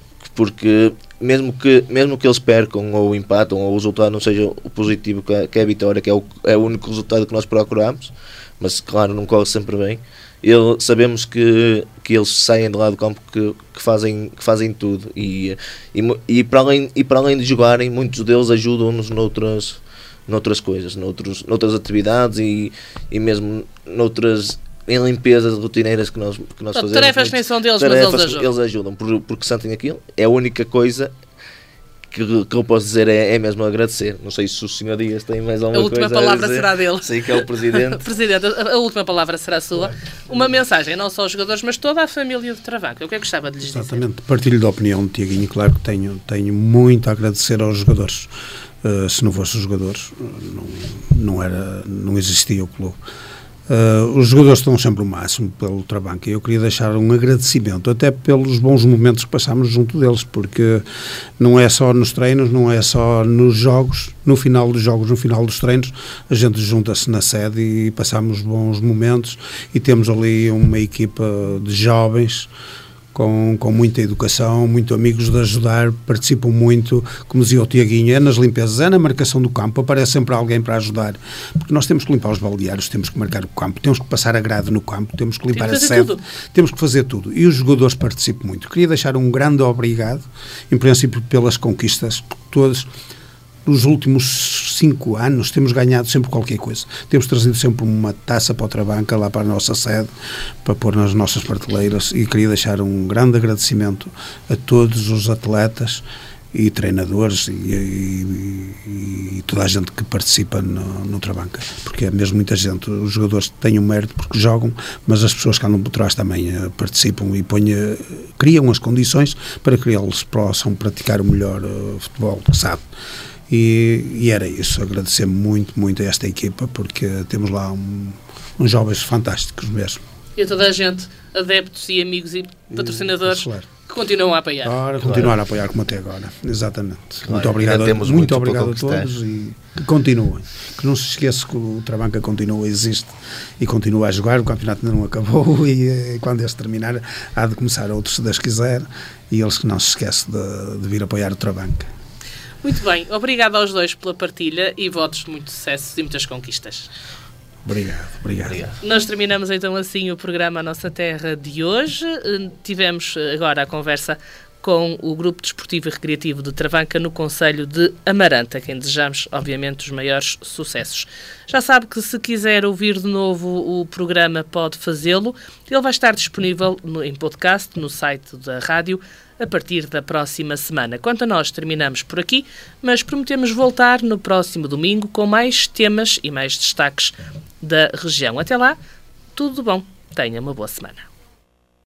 porque mesmo que, mesmo que eles percam ou empatam ou o resultado não seja o positivo que é, que é a vitória, que é o, é o único resultado que nós procuramos, mas claro não corre sempre bem. Ele, sabemos que, que eles saem de lá do campo que, que, fazem, que fazem tudo e, e, e, para além, e para além de jogarem, muitos deles ajudam-nos noutras, noutras coisas, noutros, noutras atividades e, e mesmo noutras em limpezas rotineiras que nós, que nós então, fazemos. Tarefas nem são deles, tarefas, mas eles ajudam. Eles ajudam por, porque sentem aquilo. É a única coisa que, que eu posso dizer é, é mesmo agradecer. Não sei se o senhor Dias tem mais alguma coisa a última palavra a dizer. será dele. Sei que é o Presidente. Presidente, a, a última palavra será sua. Uma mensagem, não só aos jogadores, mas toda a família de Travanca. O que é que gostava de lhes dizer? Exatamente. Partilho da opinião de Tiaguinho. Claro que tenho, tenho muito a agradecer aos jogadores. Uh, se não fossem os jogadores, não, não, era, não existia o clube. Uh, os jogadores estão sempre o máximo pelo Travanca e eu queria deixar um agradecimento até pelos bons momentos que passámos junto deles, porque não é só nos treinos, não é só nos jogos, no final dos jogos, no final dos treinos a gente junta-se na sede e passamos bons momentos e temos ali uma equipa de jovens Com, com muita educação, muito amigos de ajudar, participam muito, como dizia o Tiaguinho, é nas limpezas, é na marcação do campo, aparece sempre alguém para ajudar, porque nós temos que limpar os balneários, temos que marcar o campo, temos que passar a grade no campo, temos que limpar a sede, tudo. temos que fazer tudo, e os jogadores participam muito. Queria deixar um grande obrigado, em princípio pelas conquistas todas. Nos últimos cinco anos temos ganhado sempre qualquer coisa. Temos trazido sempre uma taça para o Travanca, lá para a nossa sede, para pôr nas nossas prateleiras, e queria deixar um grande agradecimento a todos os atletas e treinadores e, e, e toda a gente que participa no, no Travanca, porque é mesmo muita gente. Os jogadores têm um mérito porque jogam, mas as pessoas que andam por trás também uh, participam e põem, uh, criam as condições para que eles possam praticar o melhor uh, futebol que sabe. E, e era isso, agradecer muito, muito a esta equipa, porque temos lá um, uns jovens fantásticos mesmo. E a toda a gente, adeptos e amigos e patrocinadores, claro, que continuam a apoiar. Claro, continuar claro. a apoiar como até agora, exatamente. Claro, muito obrigado, a, muito muito obrigado a todos e que continuem. Que não se esqueça que o Travanca continua, existe e continua a jogar, o campeonato ainda não acabou e, e quando este terminar há de começar outros se Deus quiser, e eles que não se esquecem de, de vir apoiar o Travanca. Muito bem, obrigado aos dois pela partilha e votos de muito sucesso e muitas conquistas. Obrigado, obrigado, obrigado. Nós terminamos então assim o programa A Nossa Terra de hoje. Tivemos agora a conversa com o Grupo Desportivo e Recreativo de Travanca no concelho de Amarante, a quem desejamos, obviamente, os maiores sucessos. Já sabe que se quiser ouvir de novo o programa pode fazê-lo. Ele vai estar disponível no, em podcast no site da rádio a partir da próxima semana. Quanto a nós, terminamos por aqui, mas prometemos voltar no próximo domingo com mais temas e mais destaques da região. Até lá, tudo bom. Tenha uma boa semana.